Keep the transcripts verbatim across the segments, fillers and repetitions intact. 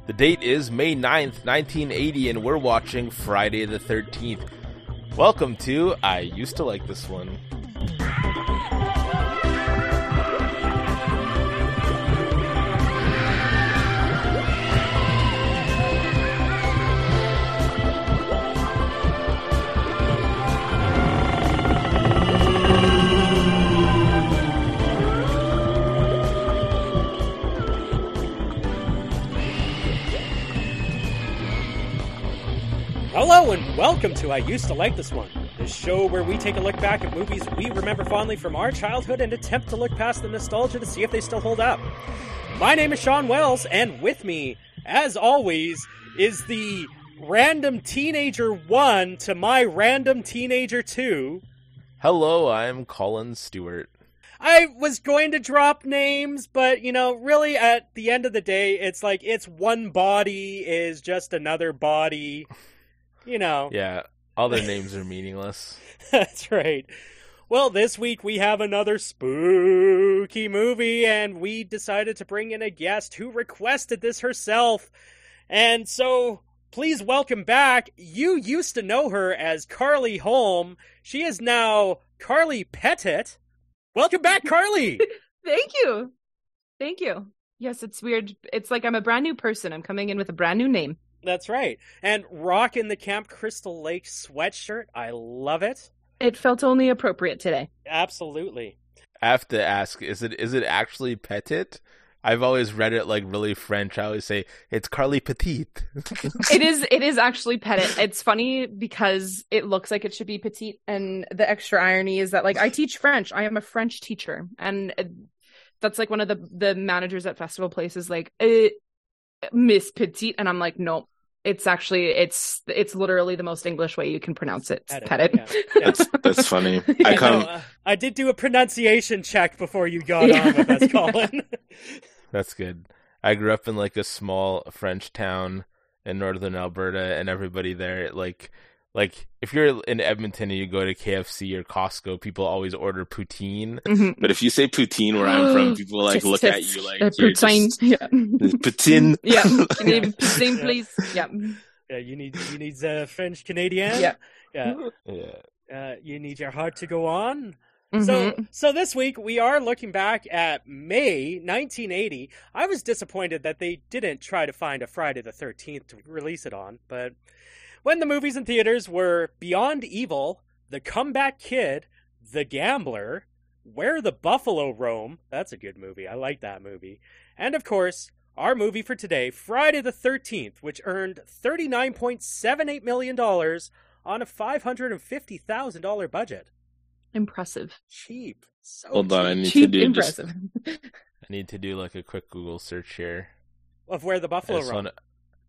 The date is May ninth, nineteen eighty, and we're watching Friday the thirteenth. Welcome to I Used to Like This One. Hello and welcome to I Used to Like This One, the show where we take a look back at movies we remember fondly from our childhood and attempt to look past the nostalgia to see if they still hold up. My name is Sean Wells, and with me, as always, is the random teenager one to my random teenager two. Hello, I'm Colin Stewart. I was going to drop names, but, you know, really at the end of the day, it's like it's one body is just another body. You know. Yeah, all their names are meaningless. That's right. Well, this week we have another spooky movie, and we decided to bring in a guest who requested this herself. And so, please welcome back. You used to know her as Carly Holm. She is now Carly Pettit. Welcome back, Carly! Thank you. Thank you. Yes, it's weird. It's like I'm a brand new person. I'm coming in with a brand new name. That's right. And rocking the Camp Crystal Lake sweatshirt. I love it. It felt only appropriate today. Absolutely. I have to ask, is it is it actually Pettit? I've always read it like really French. I always say, it's Carly Petite. It is It is actually Pettit. It's funny because it looks like it should be Petite, and the extra irony is that, like, I teach French. I am a French teacher. And that's like one of the, the managers at festival places, like, eh, Miss Petite, and I'm like, no, it's actually it's it's literally the most English way you can pronounce it. Pettit. Pettit. Yeah. Yeah. That's that's funny. I I, come. know, uh, I did do a pronunciation check before you got Yeah. on with us, Colin. That's good. I grew up in like a small French town in northern Alberta, and everybody there, like, like if you're in Edmonton and you go to K F C or Costco, people always order poutine. Mm-hmm. But if you say poutine where I'm from, people like Just- look just, at you like uh, you're poutine. just Yeah. poutine. Yeah. Can you poutine, Yeah. please? Yeah. Yeah, you need you need the French Canadian. Yeah. yeah. Yeah. Uh, you need your heart to go on. Mhm. So, so this week we are looking back at May nineteen eighty. I was disappointed that they didn't try to find a Friday the thirteenth to release it on, but when the movies in theaters were Beyond Evil, The Comeback Kid, The Gambler, Where the Buffalo Roam, that's a good movie, I like that movie, and of course, our movie for today, Friday the thirteenth, which earned thirty-nine point seven eight million dollars on a five hundred fifty thousand dollars budget. Impressive. Cheap. So Hold on, I cheap. need to Cheap, do just impressive. I need to do like a quick Google search here. Of Where the I Buffalo just Roam. wanna...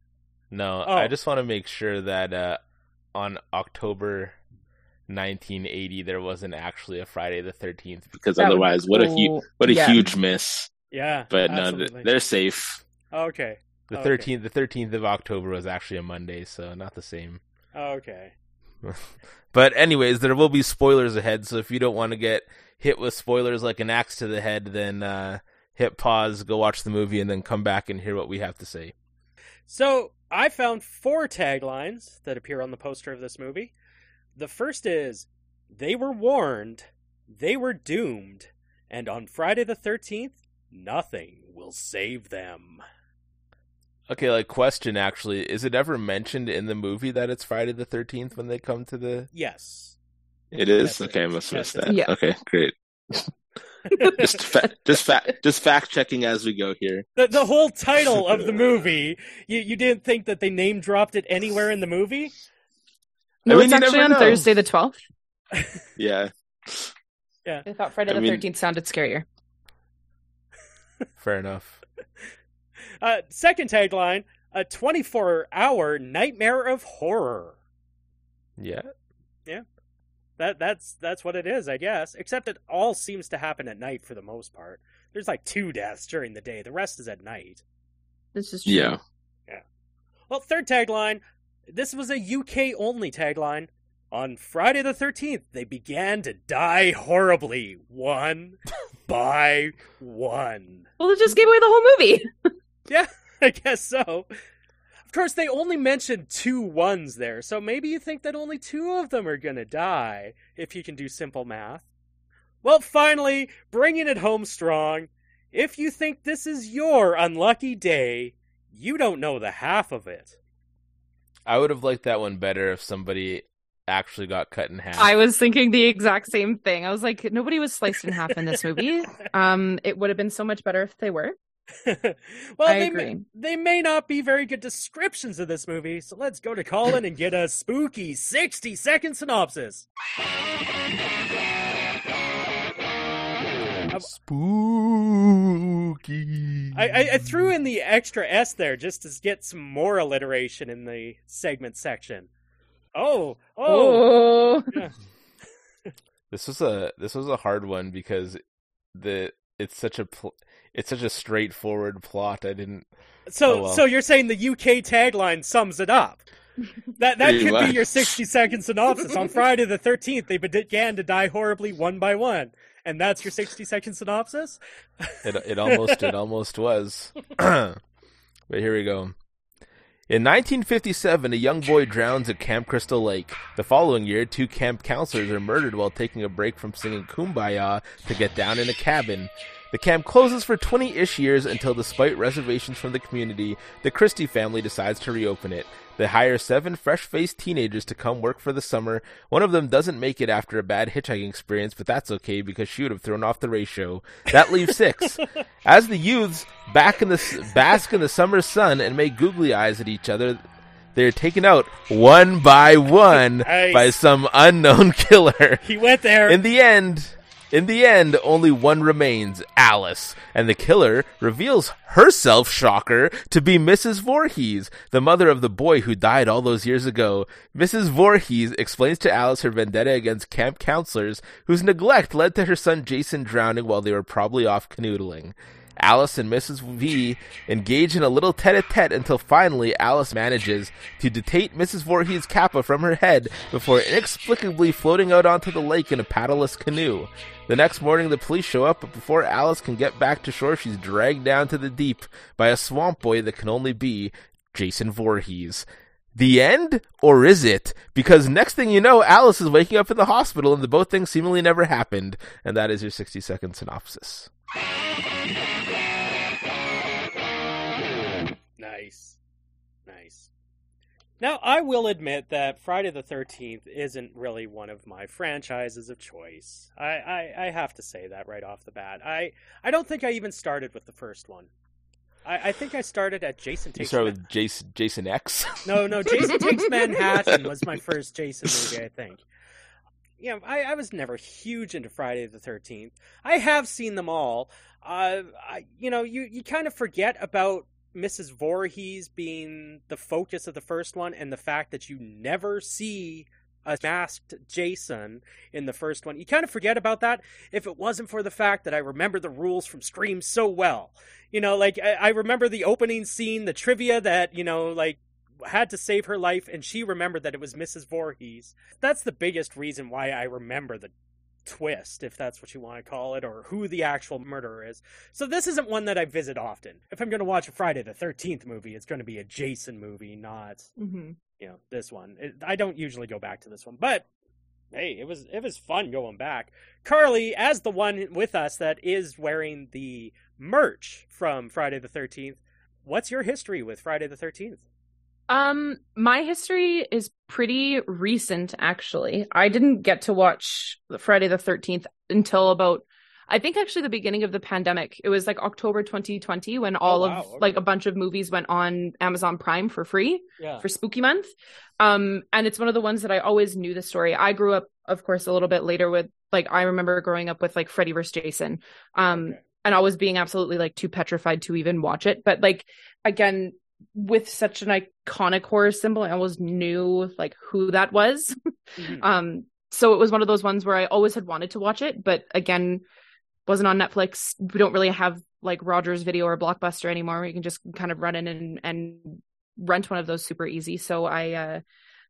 No, Oh. I just want to make sure that uh, on October nineteen eighty there wasn't actually a Friday the thirteenth. because That would otherwise, what a go- hu- what a yeah. huge miss. Yeah. But no, absolutely. th- they're safe. Okay. The Okay. thirteenth, the thirteenth of October was actually a Monday, so not the same. Okay. But anyways, there will be spoilers ahead, so if you don't want to get hit with spoilers like an axe to the head, then uh, hit pause, go watch the movie, and then come back and hear what we have to say. So, I found four taglines that appear on the poster of this movie. The first is, they were warned, they were doomed, and on Friday the thirteenth, nothing will save them. Okay, like question actually, is it ever mentioned in the movie that it's Friday the thirteenth when they come to the... Yes. It is Yes, okay. I it- must yes, miss it that. is. Yeah. Okay, great. just fa- just fa- just fact checking as we go here. The, the whole title of the movie, you, you didn't think that they name dropped it anywhere in the movie? No, I mean, it's you actually never on know. Thursday the twelfth. Yeah. I thought Friday I the mean- thirteenth sounded scarier. Fair enough. Uh, second tagline, a twenty-four hour nightmare of horror. Yeah. That that's that's what it is, I guess. Except it all seems to happen at night for the most part. There's like two deaths during the day. The rest is at night. This is true. Yeah. Well, third tagline. This was a U K only tagline. On Friday the thirteenth, they began to die horribly, one by one. Well, it just gave away the whole movie. Yeah. I guess so. Of course, they only mentioned two ones there, so maybe you think that only two of them are gonna die, if you can do simple math. Well, finally, bringing it home strong. If you think this is your unlucky day, you don't know the half of it. I would have liked that one better if somebody actually got cut in half. I was thinking the exact same thing. I was like, nobody was sliced in half in this movie. Um, it would have been so much better if they were. Well, I they agree. may, they may not be very good descriptions of this movie, so let's go to Colin and get a spooky sixty second synopsis. Spooky. I, I, I threw in the extra S there just to get some more alliteration in the segment section. Oh, oh. Oh, Yeah. This was a this was a hard one because the it's such a pl- it's such a straightforward plot. I didn't. So, Oh, well. so you're saying the U K tagline sums it up? That that Pretty could much. be your sixty second synopsis. On Friday the thirteenth, they began to die horribly one by one, and that's your sixty second synopsis. It it almost it almost was. But here we go. In nineteen fifty-seven, a young boy drowns at Camp Crystal Lake. The following year, two camp counselors are murdered while taking a break from singing Kumbaya to get down in a cabin. The camp closes for twenty-ish years until, despite reservations from the community, the Christie family decides to reopen it. They hire seven fresh-faced teenagers to come work for the summer. One of them doesn't make it after a bad hitchhiking experience, but that's okay because she would have thrown off the ratio. That leaves six. As the youths back in the bask in the summer sun and make googly eyes at each other, they're taken out one by one Nice. by some unknown killer. He went there. In the end, in the end, only one remains, Alice, and the killer reveals herself, shocker, to be Missus Voorhees, the mother of the boy who died all those years ago. Missus Voorhees explains to Alice her vendetta against camp counselors, whose neglect led to her son Jason drowning while they were probably off canoodling. Alice and Missus V engage in a little tete-a-tete until finally Alice manages to detate Missus Voorhees' kappa from her head before inexplicably floating out onto the lake in a paddleless canoe. The next morning, the police show up, but before Alice can get back to shore, she's dragged down to the deep by a swamp boy that can only be Jason Voorhees. The end? Or is it? Because next thing you know, Alice is waking up in the hospital and the both things seemingly never happened. And that is your sixty second synopsis. Nice. Nice. Now, I will admit that Friday the thirteenth isn't really one of my franchises of choice. I, I, I have to say that right off the bat. I, I don't think I even started with the first one. I, I think I started at Jason You Takes start Man- with Jason, Jason X. No, no, Jason Takes Manhattan was my first Jason movie, I think. You know, I, I was never huge into Friday the thirteenth. I have seen them all. Uh, I, you know, you, you kind of forget about Missus Voorhees being the focus of the first one and the fact that you never see a masked Jason in the first one. You kind of forget about that if it wasn't for the fact that I remember the rules from Scream so well. You know, like, I, I remember the opening scene, the trivia that, you know, like, had to save her life, and she remembered that it was Missus Voorhees. That's the biggest reason why I remember the twist, if that's what you want to call it, or who the actual murderer is. So this isn't one that I visit often. If I'm going to watch a Friday the thirteenth movie, it's going to be a Jason movie, not, mm-hmm. you know, this one. It, I don't usually go back to this one, but hey, it was it was fun going back. Carly, as the one with us that is wearing the merch from Friday the thirteenth, what's your history with Friday the thirteenth? Um, my history is pretty recent, actually. I didn't get to watch Friday the thirteenth until about, I think actually the beginning of the pandemic. It was like October twenty twenty when all wow, of okay. like a bunch of movies went on Amazon Prime for free Yeah. for Spooky Month. Um, and it's one of the ones that I always knew the story. I grew up, of course, a little bit later with, like, I remember growing up with like Freddy versus Jason. Um, Okay. and always being absolutely like too petrified to even watch it. But like, again, with such an iconic horror symbol, I always knew like who that was. Mhm. um, so it was one of those ones where I always had wanted to watch it, but again, wasn't on Netflix. We don't really have like Rogers Video or Blockbuster anymore, where you can just kind of run in and, and rent one of those super easy. So I, uh,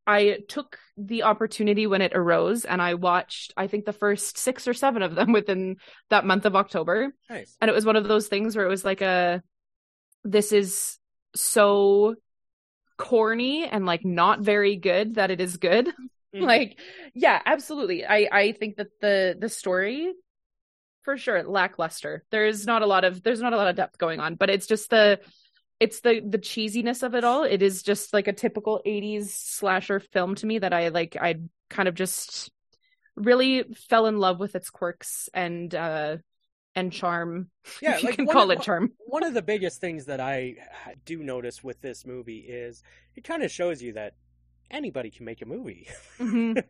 I took the opportunity when it arose, and I watched, I think, the first six or seven of them within that month of October. Nice. And it was one of those things where it was like a, this is so corny and like not very good that it is good. Mm-hmm. Like, yeah, absolutely. I I think that the the story, for sure, lackluster. There's not a lot of there's not a lot of depth going on, but it's just the it's the the cheesiness of it all. It is just like a typical eighties slasher film to me that I like. I kind of just really fell in love with its quirks and uh and charm. Yeah, if you like can one call of, it charm. One of the biggest things that I do notice with this movie is it kind of shows you that anybody can make a movie. Mm-hmm.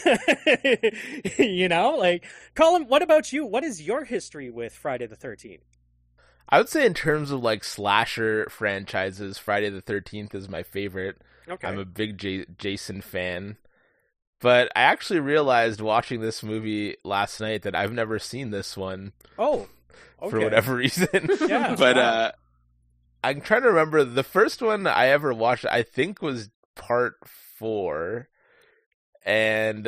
You know, like, Colin, what about you? What is your history with Friday the thirteenth? I would say in terms of like slasher franchises, Friday the thirteenth is my favorite. Okay. I'm a big J- Jason fan. But I actually realized watching this movie last night that I've never seen this one. Oh, okay. For whatever reason. Yeah. But wow. uh, I'm trying to remember. The first one I ever watched, I think, was part four. And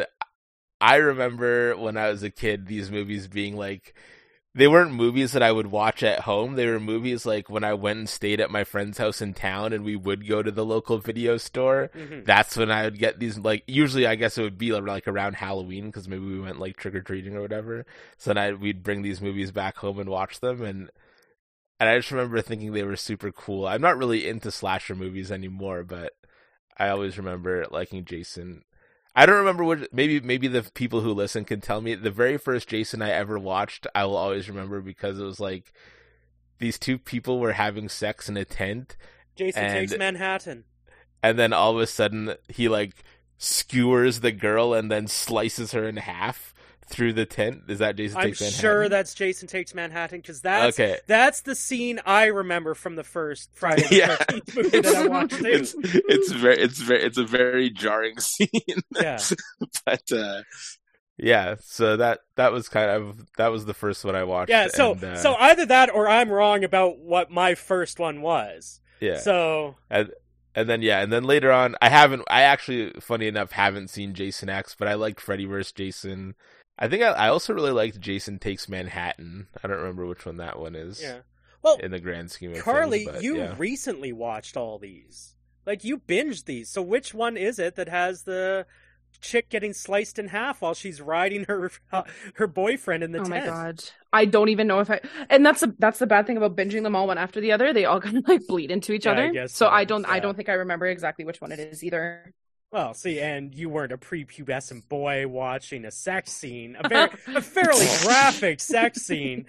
I remember when I was a kid, these movies being like, they weren't movies that I would watch at home. They were movies like when I went and stayed at my friend's house in town and we would go to the local video store. Mm-hmm. That's when I would get these, like, usually I guess it would be like around Halloween because maybe we went like trick-or-treating or whatever. So then I, we'd bring these movies back home and watch them. And, and I just remember thinking they were super cool. I'm not really into slasher movies anymore, but I always remember liking Jason. I don't remember what, maybe maybe the people who listen can tell me. The very first Jason I ever watched, I will always remember because it was like these two people were having sex in a tent. Jason and, Takes Manhattan. And then all of a sudden he like skewers the girl and then slices her in half through the tent. Is that Jason I'm Takes Manhattan? I'm sure that's Jason Takes Manhattan because that's okay. that's the scene I remember from the first Friday the yeah. thirteenth movie that I watched. It's, it's very it's very it's a very jarring scene. Yeah. But uh, yeah, so that that was kind of that was the first one I watched. Yeah, so and, uh, so either that or I'm wrong about what my first one was. Yeah. So and and then yeah, and then later on, I haven't. I actually, funny enough, haven't seen Jason X, but I liked Freddy versus. Jason. I think I, I also really liked Jason Takes Manhattan. I don't remember which one that one is. Yeah. Well, in the grand scheme of Carly, things, but, you yeah. recently watched all these. Like, you binged these. So which one is it that has the chick getting sliced in half while she's riding her uh, her boyfriend in the oh tent? Oh my god. I don't even know if I and that's the that's the bad thing about binging them all one after the other. They all kind of like bleed into each Yeah, other. I guess so so. I don't Yeah. I don't think I remember exactly which one it is either. Well, see, and you weren't a prepubescent boy watching a sex scene, a very a fairly graphic sex scene.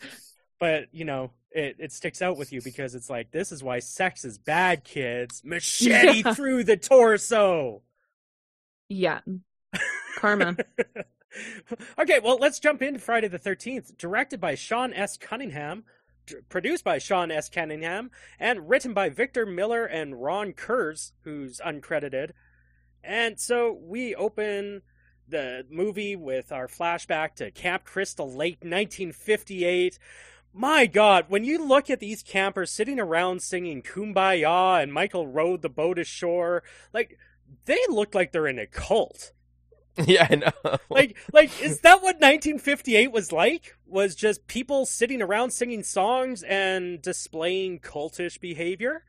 But, you know, it, it sticks out with you because it's like, this is why sex is bad, kids. Machete Yeah. through the torso. Yeah. Karma. Okay, well, let's jump into Friday the thirteenth, directed by Sean S. Cunningham, d- produced by Sean S. Cunningham, and written by Victor Miller and Ron Kurz, who's uncredited. And so we open the movie with our flashback to Camp Crystal Lake, nineteen fifty-eight. My God, when you look at these campers sitting around singing Kumbaya and Michael rowed the boat ashore, like, they look like they're in a cult. Yeah, I know. Like, like, is that what nineteen fifty-eight was like? Was just people sitting around singing songs and displaying cultish behavior?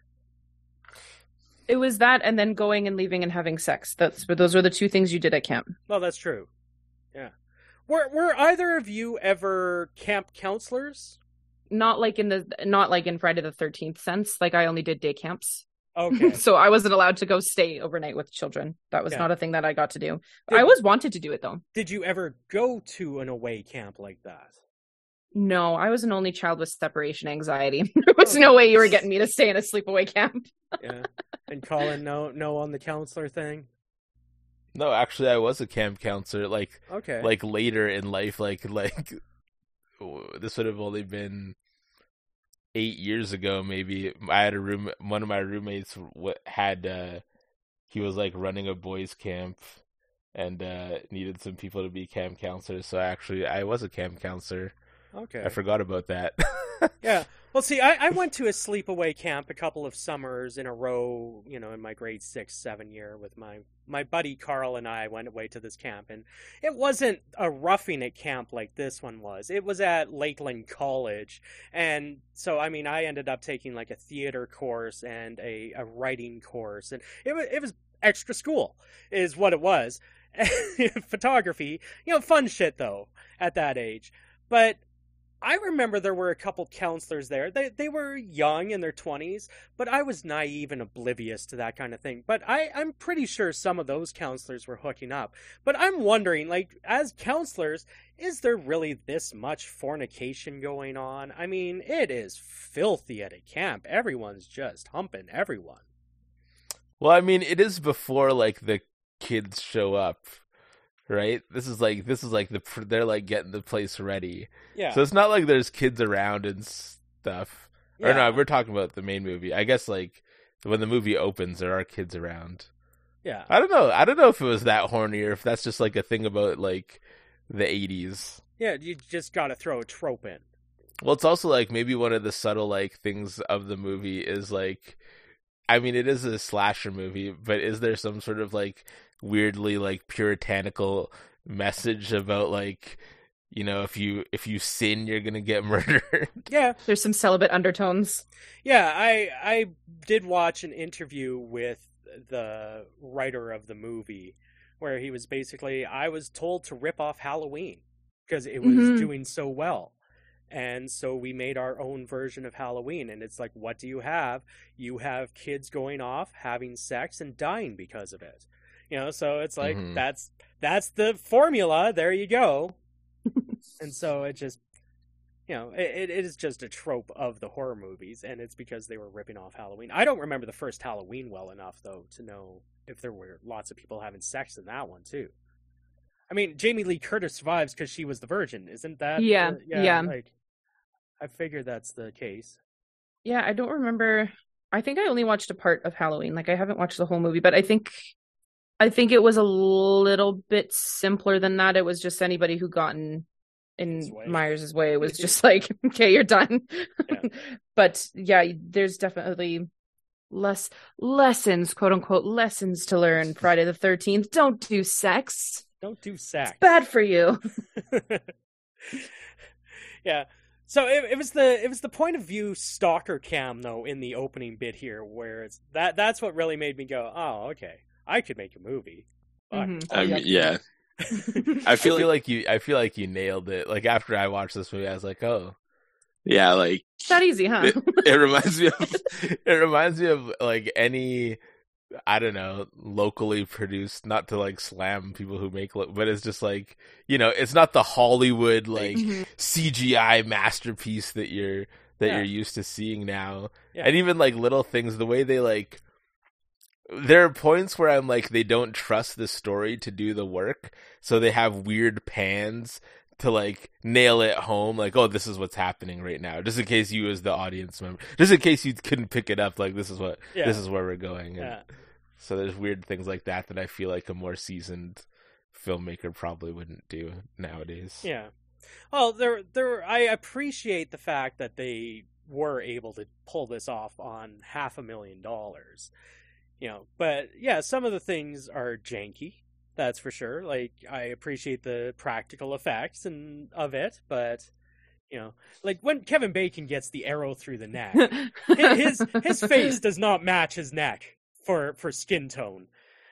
It was that and then going and leaving and having sex. That's but those were the two things you did at camp. Well, that's true. Yeah. Were were either of you ever camp counselors? Not like in the not like in Friday the thirteenth sense. Like I only did day camps. Okay. So I wasn't allowed to go stay overnight with children. That was Yeah. not a thing that I got to do. Did- I always wanted to do it though. Did you ever go to an away camp like that? No, I was an only child with separation anxiety. There was no way you were getting me to stay in a sleepaway camp. Yeah. And Colin, no, no on the counselor thing. No, actually, I was a camp counselor. Like, Okay. like later in life, like like this would have only been eight years ago, maybe. I had a room. One of my roommates w- had uh, he was like running a boys' camp and uh, needed some people to be camp counselors. So actually, I was a camp counselor. Okay. I forgot about that. Yeah. Well, see, I, I went to a sleepaway camp a couple of summers in a row, you know, in my grade six, seven year with my, my buddy Carl and I went away to this camp. And it wasn't a roughing it camp like this one was. It was at Lakeland College. And so, I mean, I ended up taking like a theater course and a, a writing course. And it was, it was extra school is what it was. Photography, you know, fun shit though at that age. But I remember there were a couple counselors there. They they were young in their twenties, but I was naive and oblivious to that kind of thing. But I, I'm pretty sure some of those counselors were hooking up. But I'm wondering, like, as counselors, is there really this much fornication going on? I mean, it is filthy at a camp. Everyone's just humping everyone. Well, I mean, it is before, like, the kids show up. Right? This is like this is like the they're like getting the place ready. Yeah. So it's not like there's kids around and stuff. Yeah. Or no, we're talking about the main movie. I guess like when the movie opens, there are kids around. Yeah. I don't know. I don't know if it was that horny or if that's just like a thing about like the eighties. Yeah, you just got to throw a trope in. Well, it's also like maybe one of the subtle like things of the movie is like, I mean, it is a slasher movie, but is there some sort of like weirdly like puritanical message about like, you know, if you if you sin you're gonna get murdered? Yeah, There's some celibate undertones. yeah. I I did watch an interview with the writer of the movie where he was basically, I was told to rip off Halloween because it was Mhm. doing so well. And so we made our own version of Halloween. And it's like, what do you have? You have kids going off, having sex, and dying because of it. You know, so it's like, Mhm. that's that's the formula. There you go. And so it just, you know, it, it is just a trope of the horror movies. And it's because they were ripping off Halloween. I don't remember the first Halloween well enough, though, to know if there were lots of people having sex in that one, too. I mean, Jamie Lee Curtis survives because she was the virgin. Isn't that? Yeah, the- yeah. Like, I figured that's the case. Yeah, I don't remember. I think I only watched a part of Halloween. Like I haven't watched the whole movie, but I think I think it was a little bit simpler than that. It was just anybody who got in His in way. Myers' way. It was just like, okay, you're done. Yeah. But yeah, there's definitely less lessons, quote unquote, lessons to learn. Friday the thirteenth. Don't do sex. Don't do sex. It's bad for you. Yeah. So it, it was the it was the point of view stalker cam though in the opening bit here, where it's that that's what really made me go, oh, okay, I could make a movie. Fuck. Mhm. I mean, yeah. I I feel feel, like, like you I feel like you nailed it. Like after I watched this movie, I was like, oh, yeah, like It's that easy, huh? it, it reminds me of it reminds me of like any, I don't know, locally produced, not to like slam people who make, lo- but it's just like, you know, it's not the Hollywood like Mhm. C G I masterpiece that you're that Yeah. you're used to seeing now. Yeah. And even like little things, the way they like, there are points where I'm like, they don't trust the story to do the work, so they have weird pans to like nail it home, like, oh, this is what's happening right now, just in case you as the audience member, just in case you couldn't pick it up, like this is what Yeah. this is where we're going. And Yeah. so there's weird things like that that I feel like a more seasoned filmmaker probably wouldn't do nowadays. Yeah. Well, there, there. I appreciate the fact that they were able to pull this off on half a million dollars. You know, but yeah, some of the things are janky. That's for sure. Like, I appreciate the practical effects and of it, but you know, like when Kevin Bacon gets the arrow through the neck, his his face does not match his neck for for skin tone.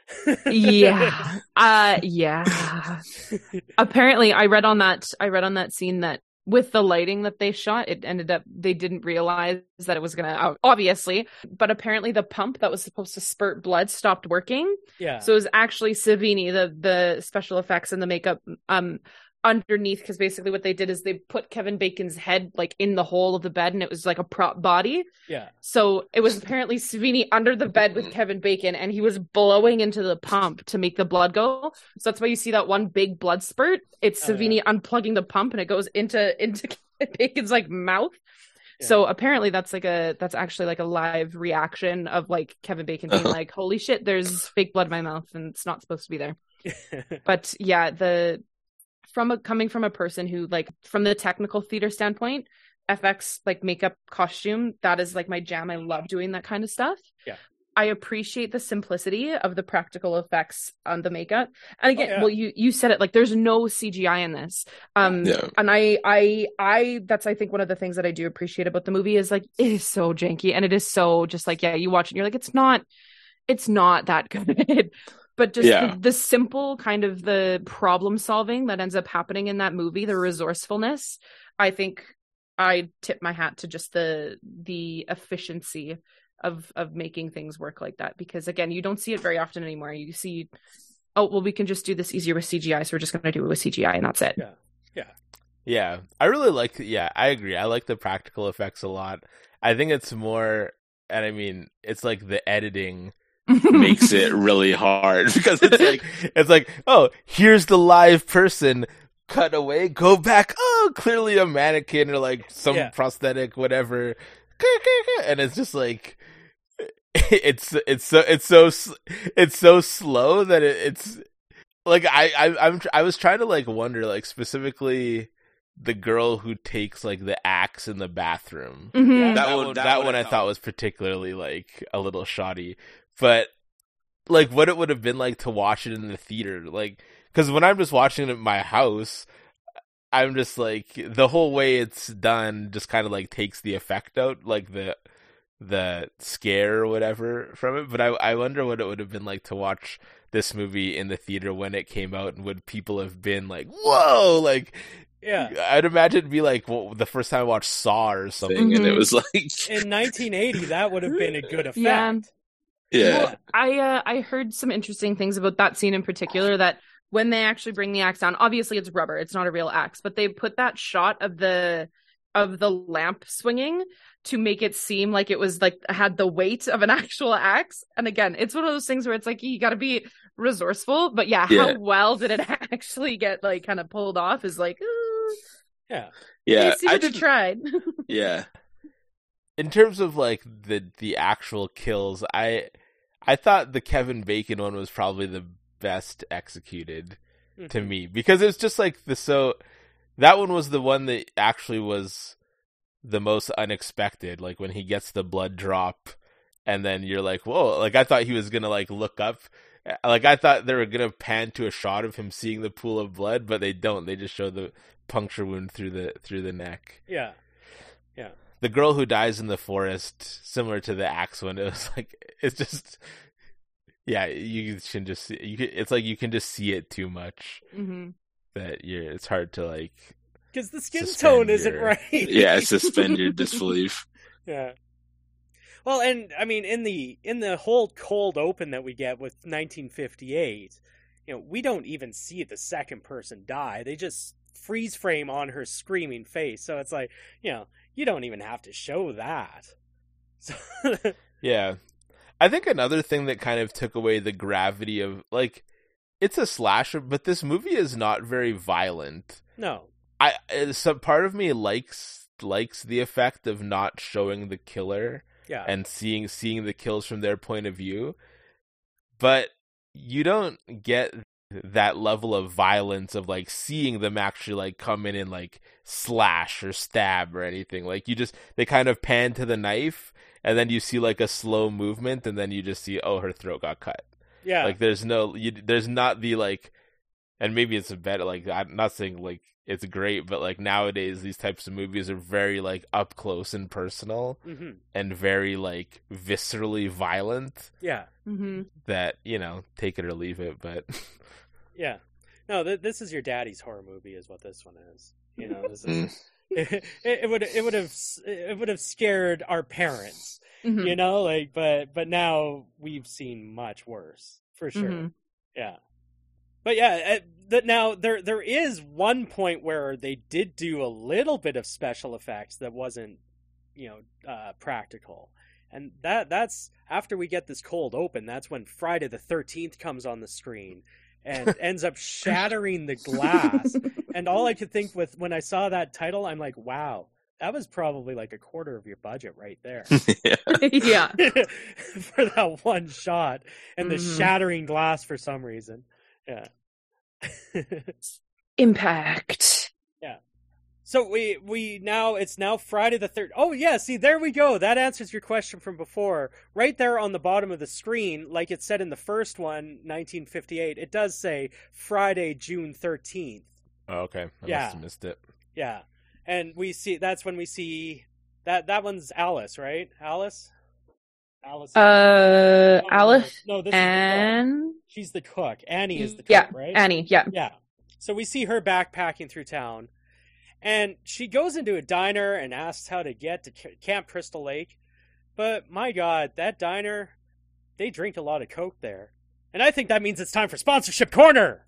yeah. Uh yeah. Apparently I read on that I read on that scene that with the lighting that they shot, it ended up they didn't realize that it was gonna, obviously, but apparently the pump that was supposed to spurt blood stopped working. Yeah. So it was actually Savini, the the special effects and the makeup um underneath, because basically what they did is they put Kevin Bacon's head like in the hole of the bed and it was like a prop body. Yeah. So it was apparently Savini under the bed with Kevin Bacon and he was blowing into the pump to make the blood go. So that's why you see that one big blood spurt. It's Oh, Savini unplugging the pump and it goes into into Kevin Bacon's like mouth. Yeah. So apparently that's like a that's actually like a live reaction of like Kevin Bacon being Uh-huh. like, holy shit, there's fake blood in my mouth and it's not supposed to be there. But yeah, the from a coming from a person who like from the technical theater standpoint, F X like makeup costume, that is like my jam. I love doing that kind of stuff. Yeah. I appreciate the simplicity of the practical effects on the makeup. And again, Oh, yeah. well, you you said it, like there's no C G I in this. Um Yeah. and I I I that's I think one of the things that I do appreciate about the movie is like it is so janky, and it is so just like, yeah, you watch it and you're like, it's not it's not that good. But just Yeah. the, the simple kind of the problem solving that ends up happening in that movie, the resourcefulness, I think I tip my hat to just the the efficiency of of making things work like that, because again, you don't see it very often anymore. You see, oh well, we can just do this easier with C G I, so we're just going to do it with C G I, and that's it. Yeah. Yeah. Yeah, I really like. Yeah, I agree. I like the practical effects a lot. I think it's more, and I mean, it's like the editing Makes it really hard. because it's like it's like, oh, here's the live person, cut away, go back. Oh, clearly a mannequin or like some Yeah. prosthetic, whatever, and it's just like. It's it's so it's so s- it's so slow that it, it's like I I I'm I was trying to like wonder like specifically the girl who takes like the axe in the bathroom. Mhm. That, That one one- that, that one one I I thought thought- was particularly like a little shoddy, but like what it would have been like to watch it in the theater, like because when I'm just watching it at my house, I'm just like the whole way it's done just kind of like takes the effect out, like the the scare or whatever from it. But I I wonder what it would have been like to watch this movie in the theater when it came out, and would people have been like, whoa, like Yeah. I'd imagine it'd be like well, the first time I watched Saw or something. Thing, and it Mhm. was like, In nineteen eighty, that would have been a good effect. Yeah. yeah, Well, I uh, I heard some interesting things about that scene in particular, that when they actually bring the axe down, obviously it's rubber, it's not a real axe, but they put that shot of the of the lamp swinging to make it seem like it was like had the weight of an actual axe. And again, it's one of those things where it's like you got to be resourceful, but yeah, Yeah. how well did it actually get like kind of pulled off is like, ooh, Yeah. yeah. you see I what they didn't- tried. yeah, In terms of like the the actual kills, I I thought the Kevin Bacon one was probably the best executed to Mhm. me, because it's just like the so that one was the one that actually was the most unexpected, like when he gets the blood drop and then you're like, whoa, like I thought he was gonna like look up, like I thought they were gonna pan to a shot of him seeing the pool of blood, but they don't, they just show the puncture wound through the through the neck. Yeah. Yeah. The girl who dies in the forest, similar to the axe one, it was like it's just yeah, you can just see, you can, it's like you can just see it too much hmm that you're it's hard to like Because the skin Suspend tone isn't your- right. yeah. Suspend your disbelief. Yeah. Well, and I mean, in the in the whole cold open that we get with nineteen fifty-eight, you know, we don't even see the second person die. They just freeze frame on her screaming face. So it's like, you know, you don't even have to show that. So, yeah. I think another thing that kind of took away the gravity of like it's a slasher, but this movie is not very violent. no. I uh, some part of me likes likes the effect of not showing the killer Yeah. and seeing seeing the kills from their point of view, but you don't get that level of violence of like seeing them actually like come in and like slash or stab or anything. Like you just they kind of pan to the knife and then you see like a slow movement and then you just see, oh, her throat got cut. yeah. Like there's no you, there's not the like, and maybe it's a better, like I'm not saying like it's great, but like nowadays these types of movies are very like up close and personal hmm and very like viscerally violent, Yeah. hmm that, you know, take it or leave it. But Yeah. No, th- this is your daddy's horror movie, is what this one is. You know, this is, Mm. it, it would it would have it would have scared our parents. hmm You know, like, but but now we've seen much worse for sure. Mhm. Yeah, but yeah, uh, that now there there is one point where they did do a little bit of special effects that wasn't, you know, uh, practical, and that that's after we get this cold open. That's when Friday the thirteenth comes on the screen and ends up shattering the glass. And all I could think with when I saw that title, I'm like, wow, that was probably like a quarter of your budget right there. yeah. yeah. For that one shot and the Mhm. shattering glass for some reason. Yeah. Impact. So we we now it's now Friday the third. Oh yeah, see there we go. That answers your question from before. Right there on the bottom of the screen, like it said in the first one, nineteen fifty-eight. It does say Friday, June thirteenth. Oh, okay. I Yeah. must have missed it. Yeah, and we see that's when we see that that one's Alice, right? Alice. Alice. Uh, Oh, Alice No, no, this is the cook. and She's the cook. Annie is the cook, yeah, right? Annie. Yeah. Yeah. So we see her backpacking through town. And she goes into a diner and asks how to get to Camp Crystal Lake. But my God, that diner, they drink a lot of Coke there. And I think that means it's time for Sponsorship Corner!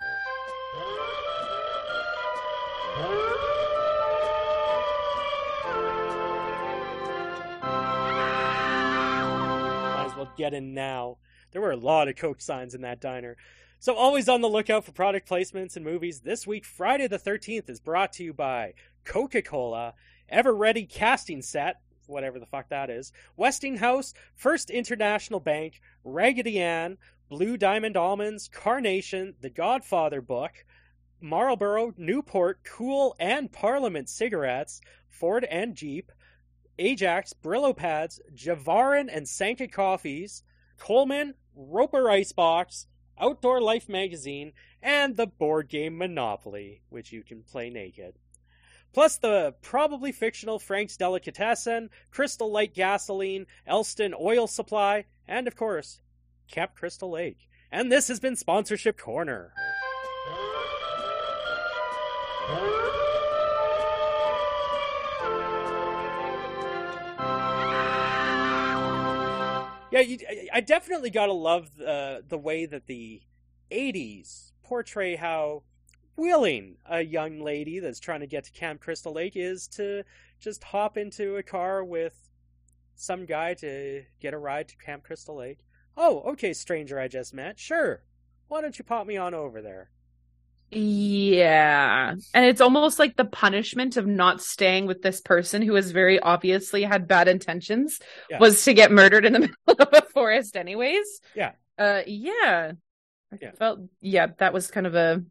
Might as well get in now. There were a lot of Coke signs in that diner. So always on the lookout for product placements and movies. This week, Friday the thirteenth is brought to you by Coca-Cola, Ever Ready Casting Set, whatever the fuck that is, Westinghouse, First International Bank, Raggedy Ann, Blue Diamond Almonds, Carnation, The Godfather Book, Marlboro, Newport, Cool, and Parliament Cigarettes, Ford and Jeep, Ajax, Brillo Pads, Javarin and Sanka Coffees, Coleman, Roper Icebox, Outdoor Life magazine, and the board game Monopoly, which you can play naked. Plus the probably fictional Frank's Delicatessen, Crystal Light Gasoline, Elston Oil Supply, and of course, Camp Crystal Lake. And this has been Sponsorship Corner. Yeah, you, I definitely gotta love the the way that the eighties portray how willing a young lady that's trying to get to Camp Crystal Lake is to just hop into a car with some guy to get a ride to Camp Crystal Lake. Oh, okay, stranger I just met. Sure. Why don't you pop me on over there? Yeah. And it's almost like the punishment of not staying with this person who has very obviously had bad intentions Yeah. was to get murdered in the middle of a forest anyways. Yeah. Uh yeah. I Yeah. felt yeah, that was kind of a,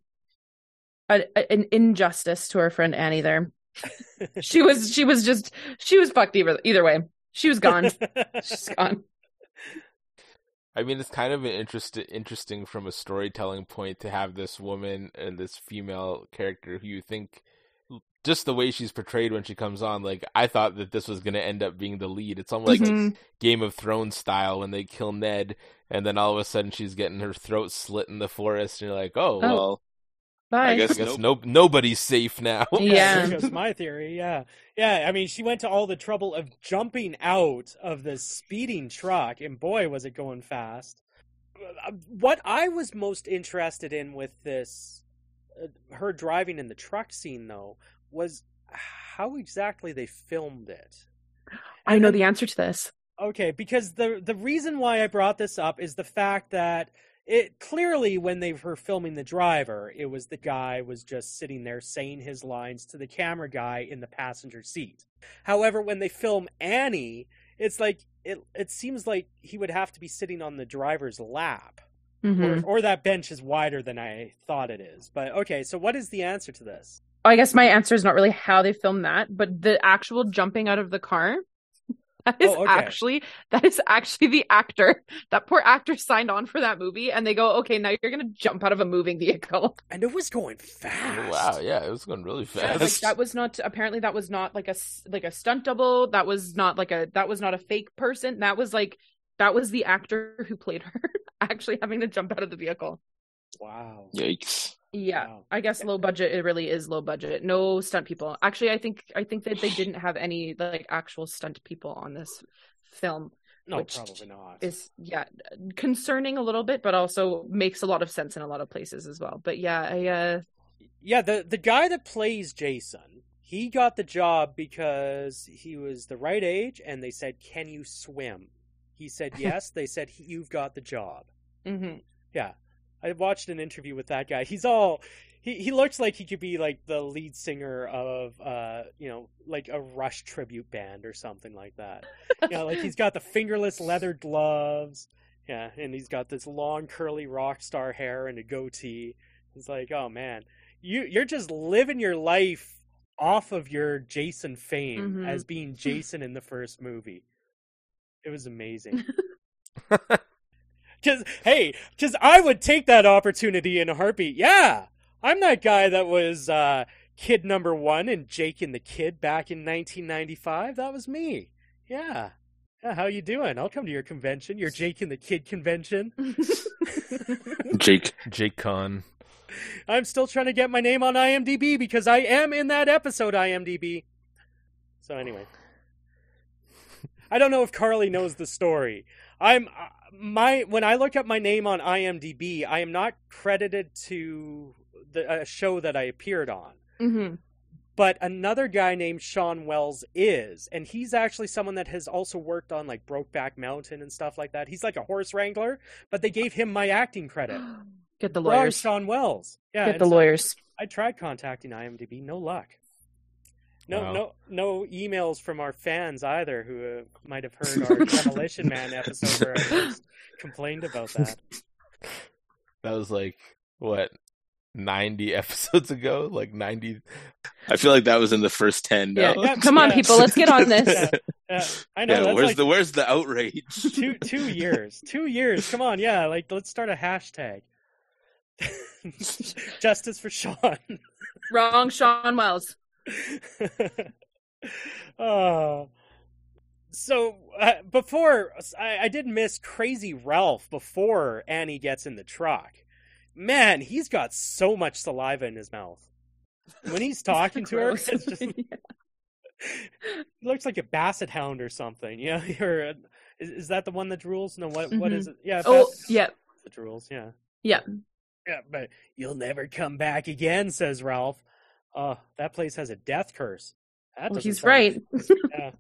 a an injustice to our friend Annie there. She was she was just she was fucked either either way. She was gone. She's gone. I mean, it's kind of an interest, interesting from a storytelling point to have this woman and this female character who you think, just the way she's portrayed when she comes on, like, I thought that this was going to end up being the lead. It's almost Mhm. like Game of Thrones style when they kill Ned, and then all of a sudden she's getting her throat slit in the forest, and you're like, oh, Oh. well, Bye. I guess, I guess no, nobody's safe now. Yeah. There goes my theory, yeah. Yeah, I mean, she went to all the trouble of jumping out of the speeding truck, and boy, was it going fast. What I was most interested in with this, uh, her driving in the truck scene, though, was how exactly they filmed it. I know the answer to this. Okay, because the the reason why I brought this up is the fact that it clearly, when they were filming the driver, it was the guy was just sitting there saying his lines to the camera guy in the passenger seat. However, when they film Annie, it's like it it seems like he would have to be sitting on the driver's lap. Mhm. Or, or that bench is wider than I thought it is. But okay, so what is the answer to this? I guess my answer is not really how they filmed that, but the actual jumping out of the car. That is Oh, okay. actually that is actually the actor. That poor actor signed on for that movie, and they go, "Okay, now you're gonna jump out of a moving vehicle." And it was going fast. Wow, yeah, it was going really Yeah, fast. like that was not apparently that was not like a s- like a stunt double. That was not like a that was not a fake person. That was like that was the actor who played her actually having to jump out of the vehicle. Wow. Yikes. Yeah, Wow. I guess low budget. It really is low budget. No stunt people. Actually, I think I think that they didn't have any like actual stunt people on this film, No, which probably not. is yeah concerning a little bit, but also makes a lot of sense in a lot of places as well. But yeah, I uh Yeah, the the guy that plays Jason, he got the job because he was the right age, and they said, "Can you swim?" He said yes. They said, "You've got the job." mhm. Yeah, I watched an interview with that guy. He's all he he looks like he could be like the lead singer of uh you know like a Rush tribute band or something like that. Yeah, like he's got the fingerless leather gloves. Yeah, and he's got this long curly rock star hair and a goatee. It's like, oh man, you you're just living your life off of your Jason fame Mhm. as being Jason in the first movie. It was amazing. Cause hey, cause I would take that opportunity in a heartbeat. Yeah, I'm that guy that was uh, kid number one in Jake and the Kid back in nineteen ninety-five. That was me. Yeah. Yeah, how you doing? I'll come to your convention, your Jake and the Kid convention. Jake. Jake Con. I'm still trying to get my name on IMDb because I am in that episode IMDb. So anyway, I don't know if Carly knows the story. I'm uh, my when I look up my name on IMDb, I am not credited to the a show that I appeared on. Mm-hmm. But another guy named Sean Wells is, and he's actually someone that has also worked on like Brokeback Mountain and stuff like that. He's like a horse wrangler, but they gave him my acting credit. Get the Wrong, lawyers. Sean Wells. Yeah, Get and the so lawyers. I tried contacting IMDb, no luck. No, Wow. no, no emails from our fans either, who uh, might have heard our Demolition Man episode where I just complained about that. That was like, what, ninety episodes ago? Like ninety. I feel like that was in the first ten. Yeah. No? Yeah, Come on, yeah. people, let's get on this. Yeah, yeah, I know. Yeah, that's where's like the where's the outrage? two two years. Two years. Come on, yeah. Like, let's start a hashtag. Justice for Sean. Wrong, Sean Wells. Oh. So uh, before I, I did miss Crazy Ralph before Annie gets in the truck. Man, he's got so much saliva in his mouth. When he's talking to her, Gross. it's just, he looks like a basset hound or something. Yeah, or uh, is, is that the one that drools? No, what what Mhm. is it? Yeah, Oh, that's yeah. the drools. Yeah, Yeah. yeah. But you'll never come back again, says Ralph. Oh, that place has a death curse. That Well, doesn't he's sound- right. Yeah.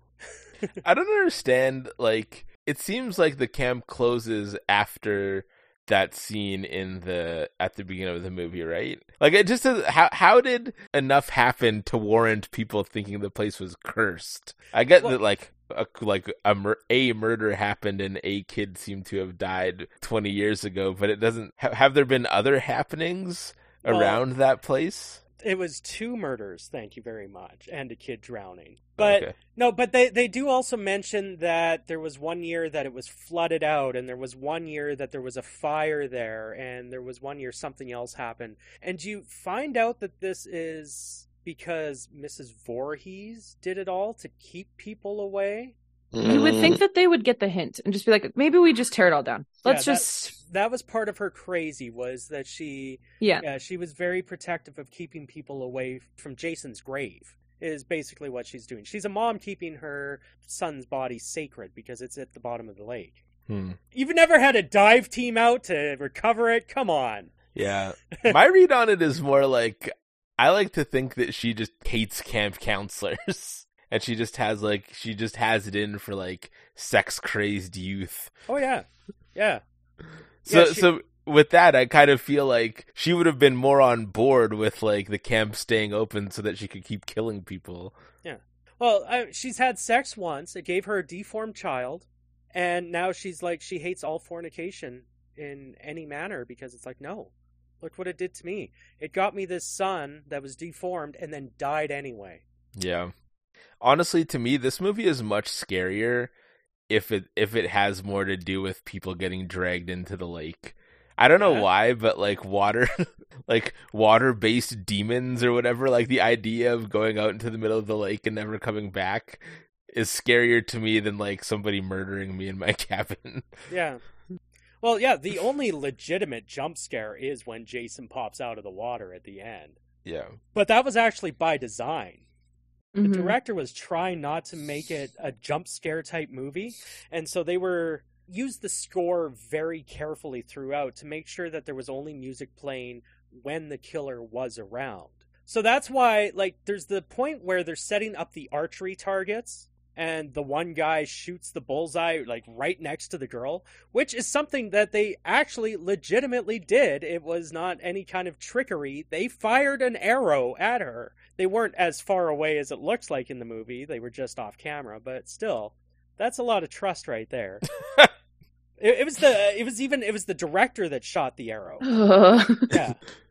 I don't understand. Like, it seems like the camp closes after that scene in the at the beginning of the movie, right? Like, it just doesn't- how how did enough happen to warrant people thinking the place was cursed? I get Well- that, like, a, like a, mur- a murder happened and a kid seemed to have died twenty years ago, but it doesn't. Ha- have there been other happenings Well- around that place? It was two murders, thank you very much, and a kid drowning. But Okay. no, but they, they do also mention that there was one year that it was flooded out, and there was one year that there was a fire there, and there was one year something else happened. And you find out that this is because Missus Voorhees did it all to keep people away. You would think that they would get the hint and just be like, maybe we just tear it all down. Let's Yeah, that- just, That was part of her crazy, was that she yeah. Yeah, she was very protective of keeping people away from Jason's grave, is basically what she's doing. She's a mom keeping her son's body sacred because it's at the bottom of the lake. Hmm. You've never had a dive team out to recover it? Come on. Yeah. My read on it is more like, I like to think that she just hates camp counselors. And she just has, like, she just has it in for, like, sex-crazed youth. Oh, yeah. Yeah. So, Yeah, she- so with that, I kind of feel like she would have been more on board with, like, the camp staying open so that she could keep killing people. Well, I, she's had sex once. It gave her a deformed child. And now she's like, she hates all fornication in any manner because it's like, no. Look what it did to me. It got me this son that was deformed and then died anyway. Yeah. Honestly, to me, this movie is much scarier if it if it has more to do with people getting dragged into the lake. I don't know Yeah. why, but like water, like water-based demons or whatever, like the idea of going out into the middle of the lake and never coming back is scarier to me than like somebody murdering me in my cabin. Yeah. Well, yeah, the only legitimate jump scare is when Jason pops out of the water at the end. Yeah. But that was actually by design. The Mhm. director was trying not to make it a jump scare type movie, and so they were used the score very carefully throughout to make sure that there was only music playing when the killer was around. So that's why, like, there's the point where they're setting up the archery targets, and the one guy shoots the bullseye, like, right next to the girl, which is something that they actually legitimately did. It was not any kind of trickery. They fired an arrow at her. They weren't as far away as it looks like in the movie. They were just off camera, but still, that's a lot of trust right there. it, it was the, it was even, it was the director that shot the arrow. Ugh. Yeah.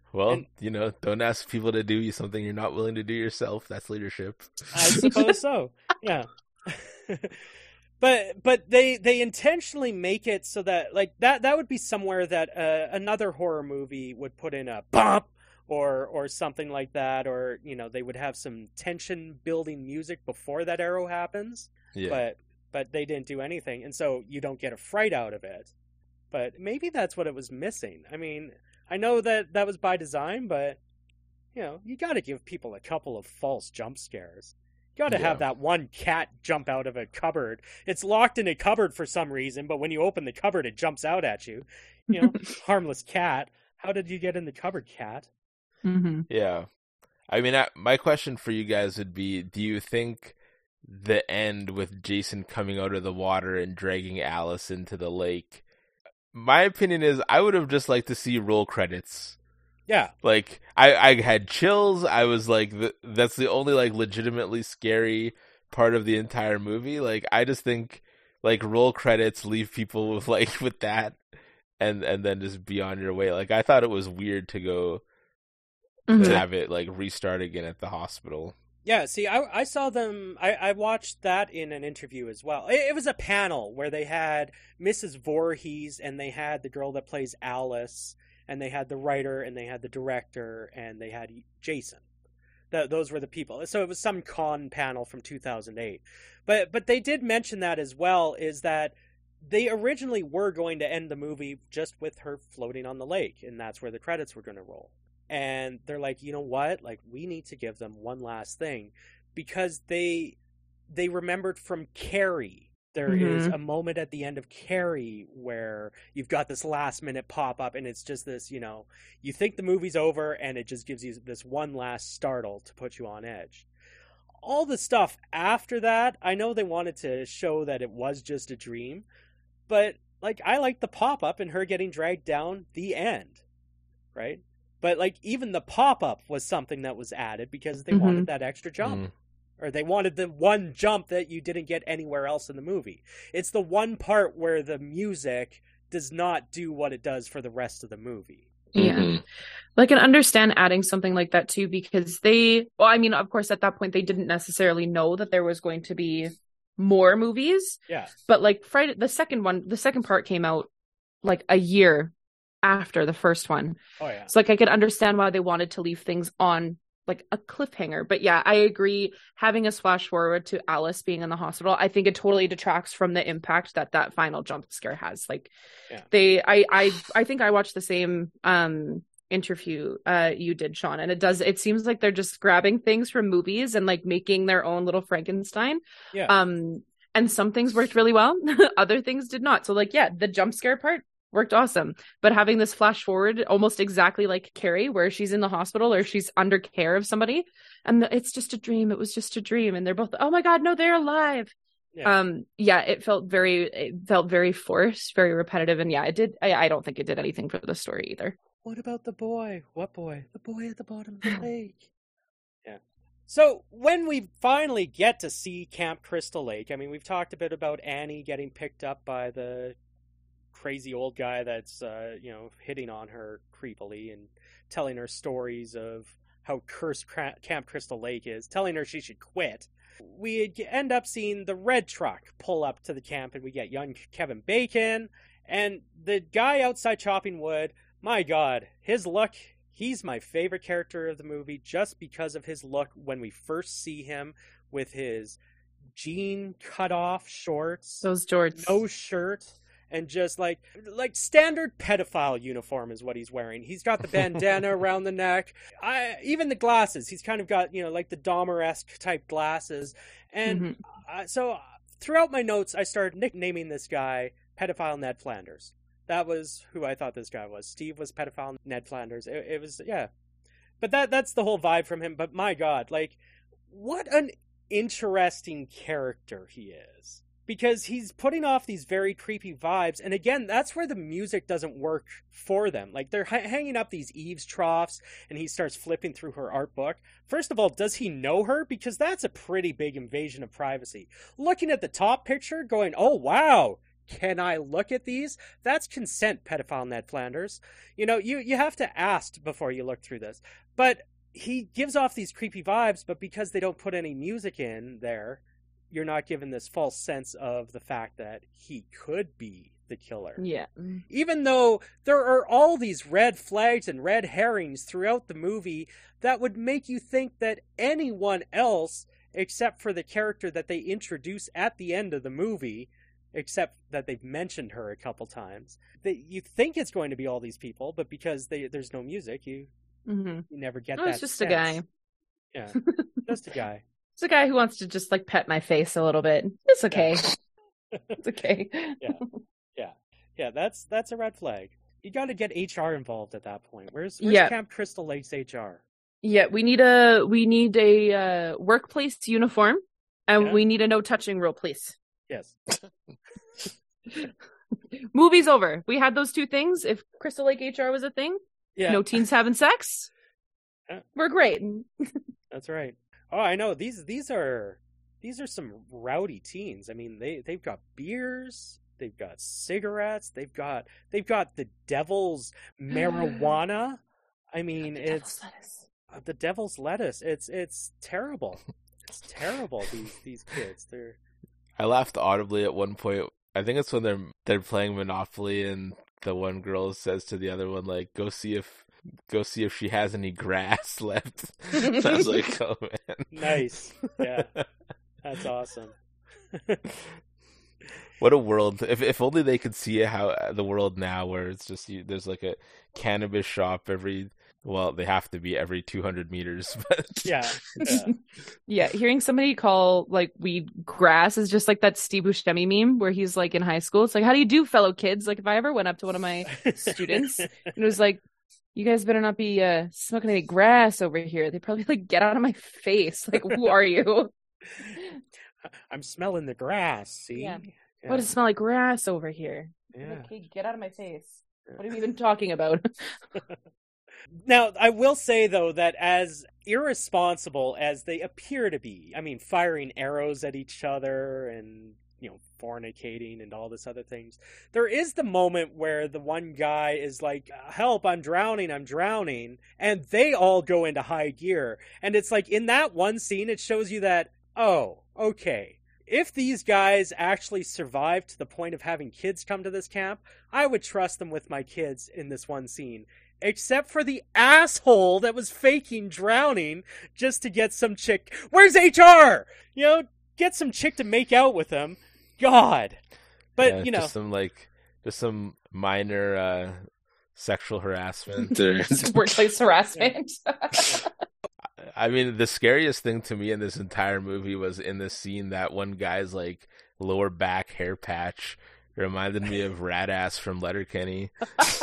Well, And- you know, don't ask people to do something you're not willing to do yourself. That's leadership. I suppose so. Yeah. But but they they intentionally make it so that like that that would be somewhere that uh, another horror movie would put in a bump or or something like that, or you know they would have some tension building music before that arrow happens. Yeah. But but they didn't do anything, and so you don't get a fright out of it. But maybe that's what it was missing. I mean, I know that that was by design, but you know you got to give people a couple of false jump scares. Got to Yeah. have that one cat jump out of a cupboard. It's locked in a cupboard for some reason, but when you open the cupboard, it jumps out at you. You know, harmless cat. How did you get in the cupboard, cat? Mm-hmm. Yeah. I mean, I, my question for you guys would be, do you think the end with Jason coming out of the water and dragging Alice into the lake, my opinion is I would have just liked to see roll credits. Yeah, Like, I, I had chills. I was like, th- that's the only, like, legitimately scary part of the entire movie. Like, I just think, like, roll credits, leave people with, like, with that, and, and then just be on your way. Like, I thought it was weird to go, Mhm. to have it, like, restart again at the hospital. yeah. See, I I saw them. I, I watched that in an interview as well. It, it was a panel where they had Missus Voorhees and they had the girl that plays Alice, and they had the writer and they had the director and they had Jason. Th- those were the people. So it was some con panel from two thousand eight. But but they did mention that as well, is that they originally were going to end the movie just with her floating on the lake, and that's where the credits were going to roll. And they're like, you know what? Like, we need to give them one last thing, because they they remembered from Carrie. There is Mhm. a moment at the end of Carrie where you've got this last minute pop up, and it's just this, you know, you think the movie's over, and it just gives you this one last startle to put you on edge. All the stuff after that, I know they wanted to show that it was just a dream, but like I like the pop up and her getting dragged down, the end, right? But like even the pop up was something that was added because they Mhm. wanted that extra jump. Mm. Or they wanted the one jump that you didn't get anywhere else in the movie. It's the one part where the music does not do what it does for the rest of the movie. Yeah. Mhm. Well, I can understand adding something like that too, because they, well, I mean, of course, at that point, they didn't necessarily know that there was going to be more movies, Yeah. but like Friday, the second one, the second part came out like a year after the first one. Oh, yeah. So like I could understand why they wanted to leave things on like a cliffhanger. But yeah, I agree. Having us flash forward to Alice being in the hospital, I think it totally detracts from the impact that that final jump scare has. Like Yeah. they, I, I, I think I watched the same um interview uh you did, Sean, and it does. It seems like they're just grabbing things from movies and like making their own little Frankenstein. Yeah. Um, and some things worked really well, other things did not. So like, yeah, the jump scare part worked awesome, but having this flash forward almost exactly like Carrie, where she's in the hospital or she's under care of somebody, and the, it's just a dream. It was just a dream, and they're both, oh my god, no, they're alive. Yeah. Um, yeah, it felt very, it felt very forced, very repetitive, and yeah, it did. I, I don't think it did anything for the story either. What about the boy? What boy? The boy at the bottom of the lake. Yeah. So when we finally get to see Camp Crystal Lake, I mean, we've talked a bit about Annie getting picked up by the crazy old guy that's, uh, you know, hitting on her creepily and telling her stories of how cursed Cra- Camp Crystal Lake is, telling her she should quit. We end up seeing the red truck pull up to the camp, and we get young Kevin Bacon, and the guy outside chopping wood. My God, his look, he's my favorite character of the movie just because of his look when we first see him with his jean cut off shorts, Those jorts. no shirt, and just like like standard pedophile uniform is what he's wearing. He's got the bandana around the neck. I, even the glasses, he's kind of got, you know, like the Dahmer-esque type glasses. And Mhm. uh, so throughout my notes, I started nicknaming this guy Pedophile Ned Flanders. That was who I thought this guy was. Steve was pedophile Ned Flanders. It, it was, yeah. But that that's the whole vibe from him. But my God, like, what an interesting character he is. Because he's putting off these very creepy vibes. And again, that's where the music doesn't work for them. Like, they're ha- hanging up these eaves troughs, and he starts flipping through her art book. First of all, does he know her? Because that's a pretty big invasion of privacy. Looking at the top picture, going, oh, wow, can I look at these? That's consent, pedophile Ned Flanders. You know, you, you have to ask before you look through this. But he gives off these creepy vibes, but because they don't put any music in there, you're not given this false sense of the fact that he could be the killer. Yeah. Even though there are all these red flags and red herrings throughout the movie that would make you think that anyone else, except for the character that they introduce at the end of the movie, except that they've mentioned her a couple times, that you think it's going to be all these people, but because they, there's no music, you Mm-hmm. you never get oh, that it's just sense. a guy. Yeah, just a guy. It's a guy who wants to just like pet my face a little bit. It's okay. Yeah. It's okay. yeah, yeah, yeah. That's that's a red flag. You got to get H R involved at that point. Where's, where's Yeah. Camp Crystal Lake's H R? Yeah, we need a we need a uh, workplace uniform, and Yeah. we need a no touching rule, please. Yes. Movie's over. We had those two things. If Crystal Lake H R was a thing, Yeah. no teens having sex, Yeah. we're great. That's right. Oh, I know. These these are these are some rowdy teens. I mean, they they've got beers, they've got cigarettes, they've got they've got the devil's marijuana. I mean, The devil's it's lettuce. uh, the devil's lettuce. It's it's terrible. It's terrible. These these kids. They're I laughed audibly at one point. I think it's when they're they're playing Monopoly, and the one girl says to the other one, like, "Go see if go see if she has any grass left." I was like, "Oh man, nice. Yeah, that's awesome. what a world! If if only they could see how the world now, where it's just you, there's like a cannabis shop every. Well, they have to be every two hundred meters, but Yeah. yeah. Yeah, hearing somebody call like weed grass is just like that Steve Buscemi meme where he's like in high school. It's like, how do you do, fellow kids? Like if I ever went up to one of my students and it was like, you guys better not be uh, smoking any grass over here. They'd probably like, get out of my face. Like, who are you? I'm smelling the grass. See? Yeah. Yeah. What does it smell like grass over here? Yeah. Okay, get out of my face. What are you even talking about? Now, I will say, though, that as irresponsible as they appear to be, I mean, firing arrows at each other and, you know, fornicating and all this other things, there is the moment where the one guy is like, help, I'm drowning, I'm drowning, and they all go into high gear. And it's like, in that one scene, it shows you that, oh, okay, if these guys actually survive to the point of having kids come to this camp, I would trust them with my kids in this one scene. Except for the asshole that was faking drowning just to get some chick. Where's H R? You know, get some chick to make out with him. God. But, yeah, you know. just some like just some minor uh, sexual harassment. There's- Workplace harassment. I mean, the scariest thing to me in this entire movie was in this scene that one guy's like lower back hair patch reminded me of Radass from Letterkenny.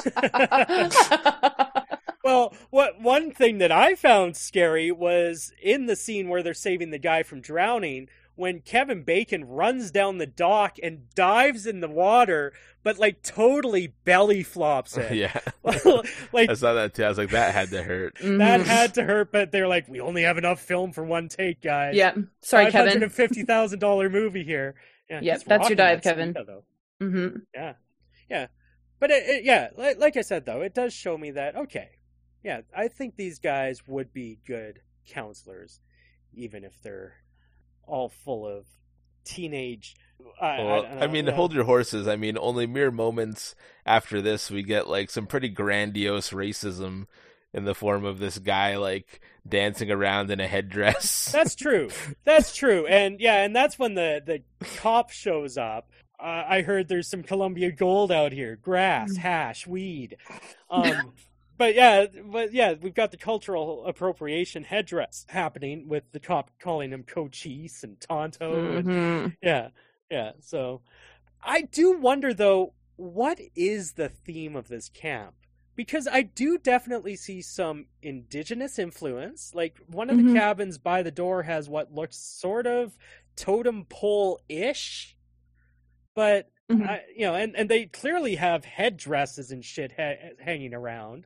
Well, what one thing that I found scary was in the scene where they're saving the guy from drowning, when Kevin Bacon runs down the dock and dives in the water, but like totally belly flops it. Yeah, Like I saw that too. I was like, that had to hurt. that Mhm. had to hurt, but they're like, we only have enough film for one take, guys. Yeah. Sorry, five hundred Kevin. fifty thousand dollars movie here. Yeah, Yep, he's that's your rocking dive, that Kevin. Speedo, though. Mm-hmm. Yeah, yeah, but it, it, yeah, like, like I said though, it does show me that okay, yeah, I think these guys would be good counselors, even if they're all full of teenage. I, Well, I, I, I, mean, yeah. hold your horses. I mean, only mere moments after this, we get like some pretty grandiose racism in the form of this guy like dancing around in a headdress. That's true. That's true. And yeah, and that's when the, the cop shows up. Uh, I heard there's some Columbia gold out here. Grass, hash, weed. Um, but yeah, but yeah, we've got the cultural appropriation headdress happening with the cop calling him Cochise and Tonto. And, Mhm. yeah, yeah. So I do wonder, though, what is the theme of this camp? Because I do definitely see some indigenous influence. Like, one of the Mhm. cabins by the door has what looks sort of totem pole-ish. But, Mhm. I, you know, and, and they clearly have headdresses and shit ha- hanging around.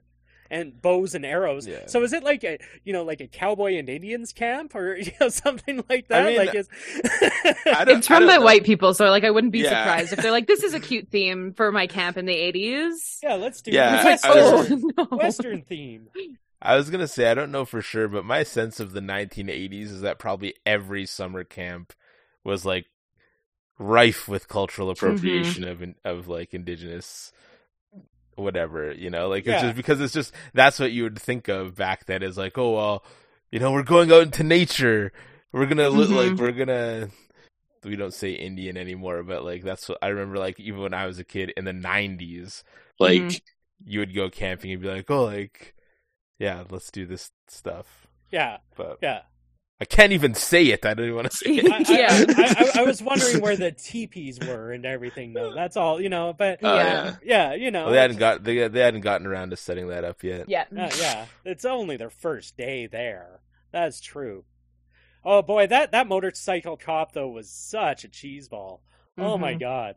and bows and arrows. Yeah. So is it like a you know like a cowboy and Indians camp or you know something like that? I mean, like it's, I don't- It's from I by don't know. white people, so like I wouldn't be Yeah. surprised if they're like, "This is a cute theme for my camp in the eighties." yeah, let's do Yeah, It's Western, like, I oh was- no. Western theme. I was gonna say I don't know for sure, but my sense of the nineteen eighties is that probably every summer camp was like rife with cultural appropriation of of like indigenous whatever, you know, like it's Yeah. just because it's just that's what you would think of back then is like, oh well, you know, we're going out into nature, we're gonna look Mhm. like we're gonna. We don't say Indian anymore, but like that's what I remember. Like even when I was a kid in the nineties, like Mhm. you would go camping and be like, oh, like yeah, let's do this stuff. Yeah, But yeah. I can't even say it. I don't even want to say it. I, I, Yeah. I, I, I was wondering where the teepees were and everything, though. That's all, you know. But Oh, Yeah. yeah, you know, Well, they hadn't got they they hadn't gotten around to setting that up yet. Yeah. Uh, yeah, it's only their first day there. That's true. Oh boy, that that motorcycle cop though was such a cheeseball. Oh my Mhm. god.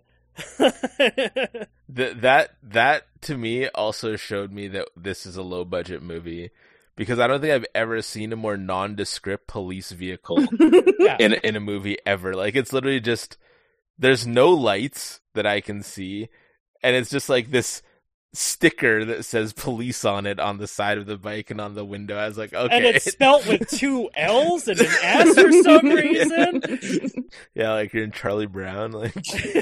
Th- that that to me also showed me that this is a low budget movie because I don't think I've ever seen a more nondescript police vehicle Yeah. in in a movie ever. Like it's literally just there's no lights that I can see, and it's just like this sticker that says police on it on the side of the bike and on the window. I was like, okay, And it's spelt with two L's and an S for some reason. yeah, like you're in Charlie Brown, like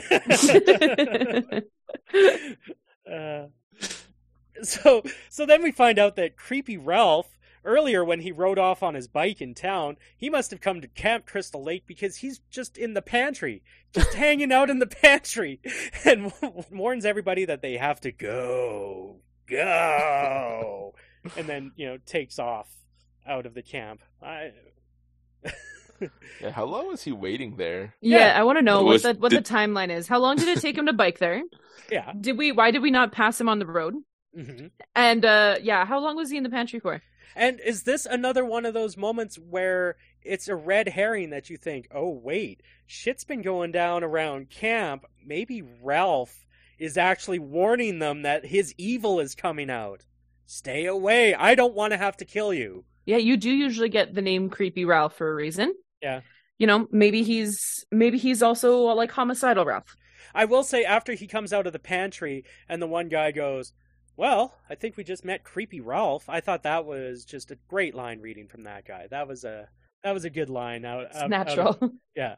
uh, so so then we find out that creepy Ralph earlier when he rode off on his bike in town, he must have come to Camp Crystal Lake because he's just in the pantry, just hanging out in the pantry, and warns everybody that they have to go, go, and then you know takes off out of the camp. I. yeah, how long was he waiting there? Yeah, Yeah. I want to know what Was- the what did- the timeline is. How long did it take him to bike there? Yeah. Did we? Why did we not pass him on the road? hmm And uh yeah, how long was he in the pantry for? And is this another one of those moments where it's a red herring that you think, oh, wait, shit's been going down around camp. Maybe Ralph is actually warning them that his evil is coming out. Stay away. I don't want to have to kill you. Yeah, you do usually get the name Creepy Ralph for a reason. Yeah. You know, maybe he's maybe he's also uh, like homicidal Ralph. I will say, after he comes out of the pantry and the one guy goes, well, I think we just met Creepy Ralph. I thought that was just a great line reading from that guy. That was a that was a good line. Out, It's out- out of- natural. yeah.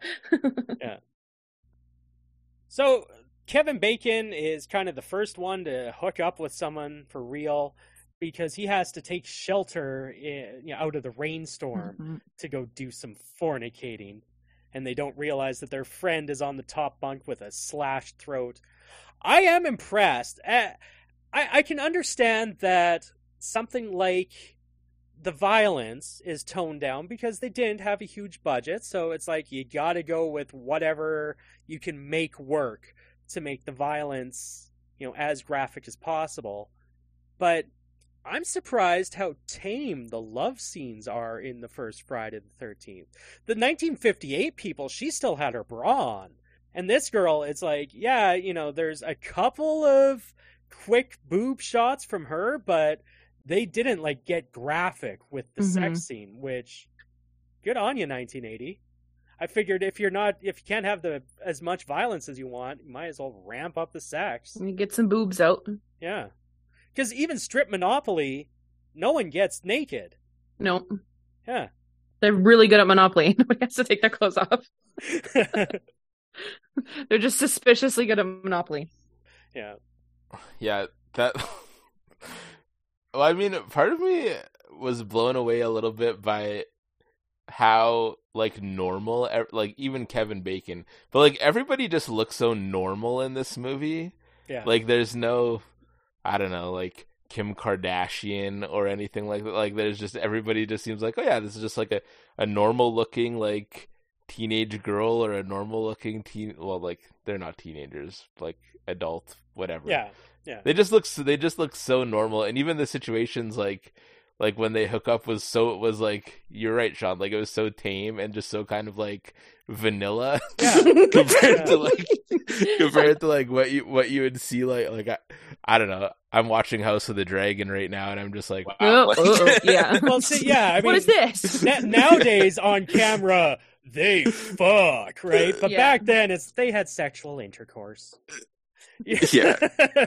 So Kevin Bacon is kind of the first one to hook up with someone for real because he has to take shelter in, you know, out of the rainstorm Mhm. to go do some fornicating. And they don't realize that their friend is on the top bunk with a slashed throat. I am impressed. Uh, I, I can understand that something like the violence is toned down because they didn't have a huge budget. So it's like you got to go with whatever you can make work to make the violence, you know, as graphic as possible. But I'm surprised how tame the love scenes are in the first Friday the thirteenth. The nineteen fifty-eight people, she still had her bra on. And this girl, it's like, yeah, you know, there's a couple of quick boob shots from her, but they didn't, like, get graphic with the Mhm. sex scene, which, good on you, nineteen eighty. I figured if you're not, if you can't have the as much violence as you want, you might as well ramp up the sex. You get some boobs out. Yeah. Because even strip Monopoly, no one gets naked. No, Yeah. they're really good at Monopoly. Nobody has to take their clothes off. They're just suspiciously good at Monopoly. yeah. Yeah, that. Well, I mean, part of me was blown away a little bit by how like normal, ev- like even Kevin Bacon, but like everybody just looks so normal in this movie. Yeah. Like, there's no, I don't know, like Kim Kardashian or anything like that. Like, there's just everybody just seems like, oh yeah, this is just like a a normal looking like teenage girl or a normal looking teen. Well, like they're not teenagers, like adult, whatever. yeah. Yeah. They just look so, they just look so normal, and even the situations like like when they hook up was so it was like you're right, Sean. Like it was so tame and just so kind of like vanilla Yeah. compared Yeah. to like compared to like what you what you would see like like I, I don't know. I'm watching House of the Dragon right now, and I'm just like, wow. Oh, Like, oh, oh, yeah. Well, see, yeah, I mean, What is this? na- nowadays on camera, they fuck, right? But Yeah. back then, it's they had sexual intercourse. Yeah.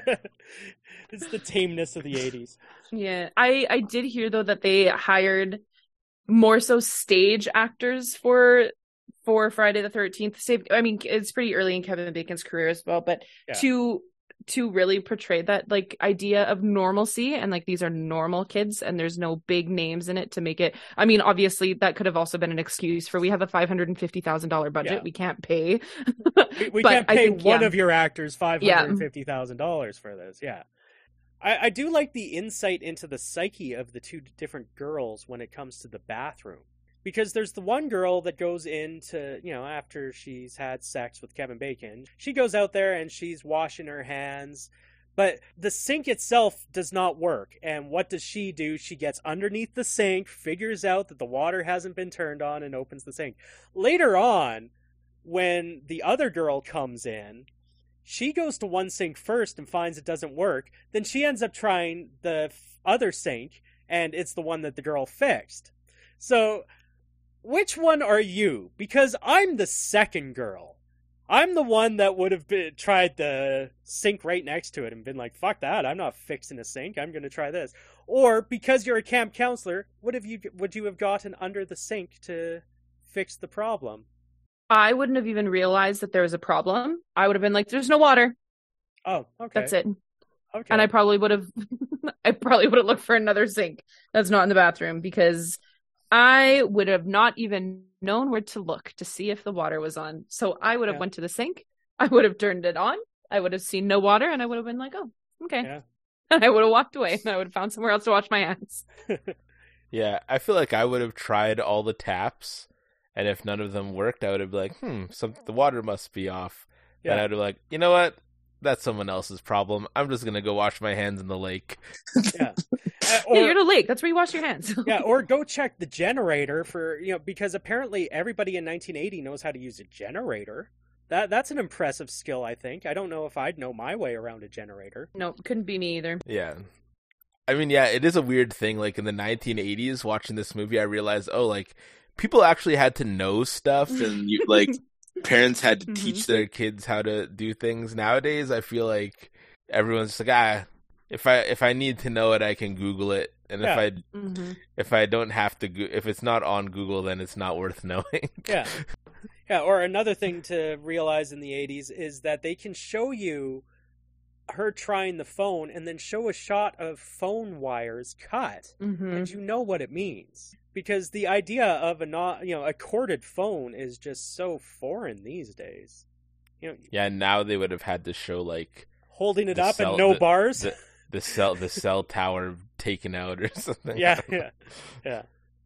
It's the tameness of the eighties. Yeah, I I did hear though that they hired more so stage actors for for Friday the thirteenth. Save, I mean, it's pretty early in Kevin Bacon's career as well, but Yeah. to to really portray that like idea of normalcy and like these are normal kids and there's no big names in it to make it. I mean, obviously that could have also been an excuse for we have a five hundred and fifty thousand dollar budget, Yeah. we can't pay. We, we But can't I pay think, one yeah. of your actors five Yeah. hundred and fifty thousand dollars for this. Yeah, I, I do like the insight into the psyche of the two different girls when it comes to the bathroom. Because there's the one girl that goes into, you know, after she's had sex with Kevin Bacon, she goes out there and she's washing her hands, but the sink itself does not work. And what does she do? She gets underneath the sink, figures out that the water hasn't been turned on, and opens the sink. Later on, when the other girl comes in, she goes to one sink first and finds it doesn't work. Then she ends up trying the f- other sink, and it's the one that the girl fixed. So, which one are you? Because I'm the second girl. I'm the one that would have been, tried the sink right next to it and been like, fuck that, I'm not fixing a sink, I'm going to try this. Or, because you're a camp counselor, would have you would you have gotten under the sink to fix the problem? I wouldn't have even realized that there was a problem. I would have been like, there's no water. Oh, okay. That's it. Okay. And I probably would have I probably would have looked for another sink that's not in the bathroom because I would have not even known where to look to see if the water was on. So I would have Yeah. went to the sink. I would have turned it on. I would have seen no water and I would have been like, oh, okay. Yeah. And I would have walked away and I would have found somewhere else to wash my hands. yeah, I feel like I would have tried all the taps, and if none of them worked, I would have been like, hmm, some the water must be off. Yeah. And I'd be like, you know what? That's someone else's problem. I'm just gonna go wash my hands in the lake. Yeah. Uh, Yeah, or, you're in a lake. That's where you wash your hands. yeah, or go check the generator for, you know, because apparently everybody in nineteen eighty knows how to use a generator. That That's an impressive skill, I think. I don't know if I'd know my way around a generator. No, couldn't be me either. Yeah. I mean, yeah, it is a weird thing. Like in the nineteen eighties, watching this movie, I realized, oh, like people actually had to know stuff, and And you like parents had to Mhm. teach their their kids how to do things. Nowadays, I feel like everyone's just like, ah, if I if I need to know it, I can Google it, and Yeah. if I Mm-hmm. if I don't have to, go- if it's not on Google, then it's not worth knowing. Yeah. Yeah, or another thing to realize in the eighties is that they can show you her trying the phone and then show a shot of phone wires cut, Mm-hmm. and you know what it means. Because the idea of a not, you know, a corded phone is just so foreign these days. You know, Yeah, now they would have had to show like holding it The up cell- and no the- bars. the- the cell the cell tower taken out or something. yeah, yeah, yeah.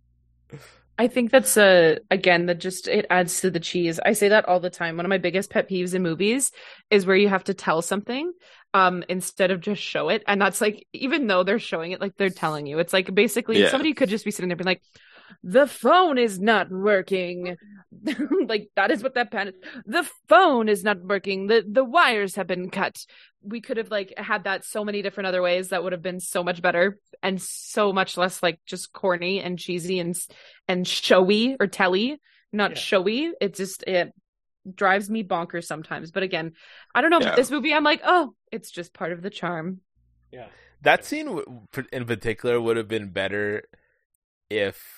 I think that's uh again that just it adds to the cheese. I say that all the time. One of my biggest pet peeves in movies is where you have to tell something um instead of just show it. And that's like, even though they're showing it, like they're telling you. It's like basically Yeah. somebody could just be sitting there being like, the phone is not working. Like that is what that pan is. The phone is not working. The the wires have been cut. We could have like had that so many different other ways that would have been so much better and so much less like just corny and cheesy and and showy or telly, not Yeah. showy. It just it drives me bonkers sometimes. But again, I don't know. Yeah. This movie, I'm like, oh, it's just part of the charm. Yeah. That scene w- in particular would have been better if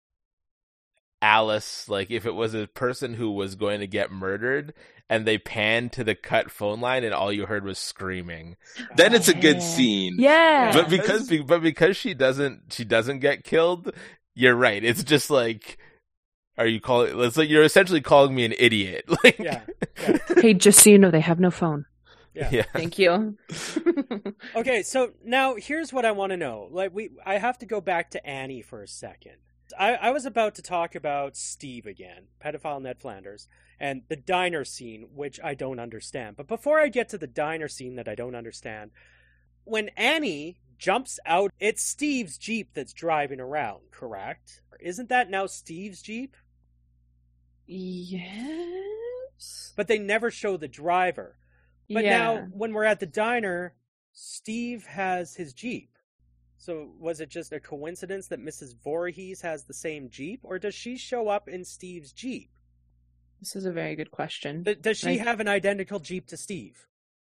Alice, like if it was a person who was going to get murdered and they panned to the cut phone line and all you heard was screaming. Then it's a good Yeah. scene. Yeah. But because but because she doesn't she doesn't get killed, you're right. It's just like, are you calling it's like you're essentially calling me an idiot. Like Yeah. Yeah. Hey, just so you know, they have no phone. Yeah. yeah. Thank you. Okay, so now here's what I want to know. Like we I have to go back to Annie for a second. I, I was about to talk about Steve again, pedophile Ned Flanders, and the diner scene, which I don't understand. But before I get to the diner scene that I don't understand, when Annie jumps out. It's Steve's Jeep that's driving around, correct? Isn't that now Steve's Jeep? Yes. But they never show the driver. But yeah. now, when we're at the diner, Steve has his Jeep. So was it just a coincidence that Missus Voorhees has the same Jeep, or does she show up in Steve's Jeep? This is a very good question. Th- does she I... have an identical Jeep to Steve?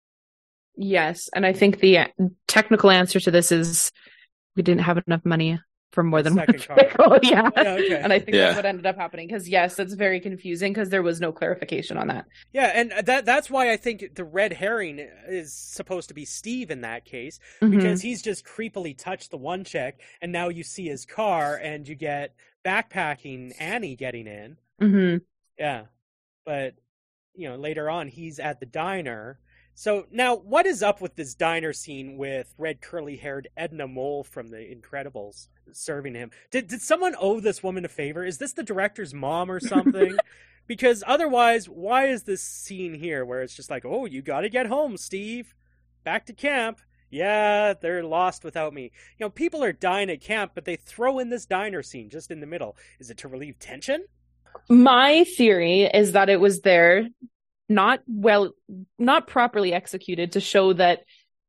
Yes, and I think the technical answer to this is we didn't have enough money for more than Second one vehicle. Yeah. yeah okay. And I think yeah. that's what ended up happening. Because yes, that's very confusing because there was no clarification on that. Yeah, and that that's why I think the red herring is supposed to be Steve in that case, Mm-hmm. because he's just creepily touched the one chick, and now you see his car, and you get backpacking Annie getting in. Mm-hmm. Yeah, but you know later on he's at the diner. So now, what is up with this diner scene with red curly-haired Edna Mole from The Incredibles serving him? Did did someone owe this woman a favor? Is this the director's mom or something? Because otherwise, why is this scene here where it's just like, oh, you gotta get home, Steve. Back to camp. Yeah, they're lost without me. You know, people are dying at camp, but they throw in this diner scene just in the middle. Is it to relieve tension? My theory is that it was there, not well, not properly executed, to show that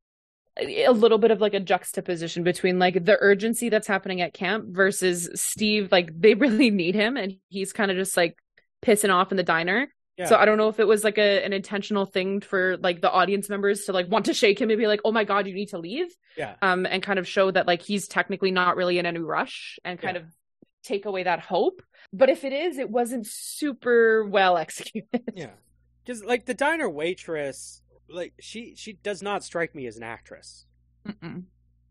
a little bit of like a juxtaposition between like the urgency that's happening at camp versus Steve. Like they really need him, and he's kind of just like pissing off in the diner. Yeah. So I don't know if it was like a an intentional thing for like the audience members to like want to shake him and be like, "Oh my God, you need to leave," Yeah. um, and kind of show that like he's technically not really in any rush, and kind Yeah. of take away that hope. But if it is, it wasn't super well executed. Yeah. Because, like, the diner waitress, like, she, she does not strike me as an actress. Mm-mm.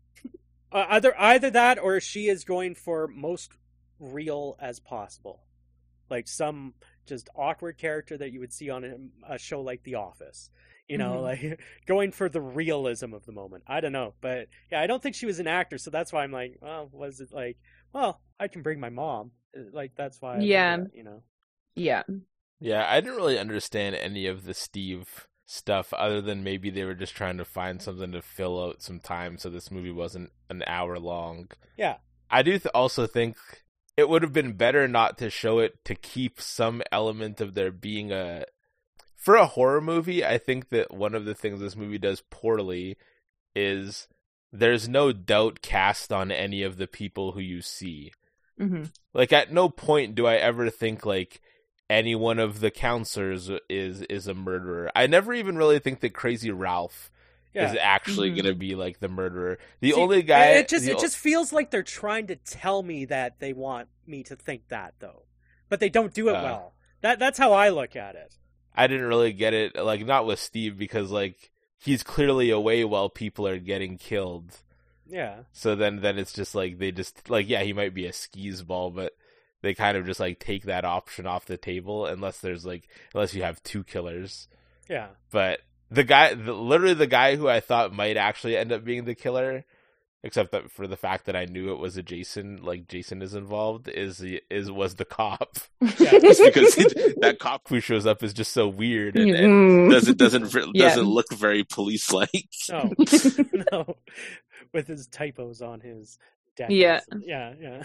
Uh, either either that, or she is going for most real as possible. Like, some just awkward character that you would see on a, a show like The Office. You know, Mhm. like, going for the realism of the moment. I don't know. But, yeah, I don't think she was an actor, so that's why I'm like, well, was it like, well, I can bring my mom. Like, that's why I Yeah. that, you know. Yeah. Yeah, I didn't really understand any of the Steve stuff other than maybe they were just trying to find something to fill out some time so this movie wasn't an hour long. Yeah. I do th- also think it would have been better not to show it to keep some element of there being a... For a horror movie, I think that one of the things this movie does poorly is there's no doubt cast on any of the people who you see. Mm-hmm. Like, at no point do I ever think, like, any one of the counselors is is a murderer. I never even really think that Crazy Ralph Yeah. is actually Mhm. gonna be like the murderer. The See, only guy It just the it o- just feels like they're trying to tell me that they want me to think that though, but they don't do it Uh. well. That that's how I look at it. I didn't really get it, like, not with Steve, because like he's clearly away while people are getting killed. Yeah. So then then it's just like they just like yeah, he might be a skis ball, but they kind of just like take that option off the table unless there's like unless you have two killers. Yeah. But the guy, the, literally the guy who I thought might actually end up being the killer, except that for the fact that I knew it was a Jason, like Jason is involved, is is was the cop. Yeah. Just because he, that cop Who shows up is just so weird and, and Mm. doesn't doesn't doesn't Yeah. look very police like. No. No. With his typos on his deck. Yeah. Yeah, yeah.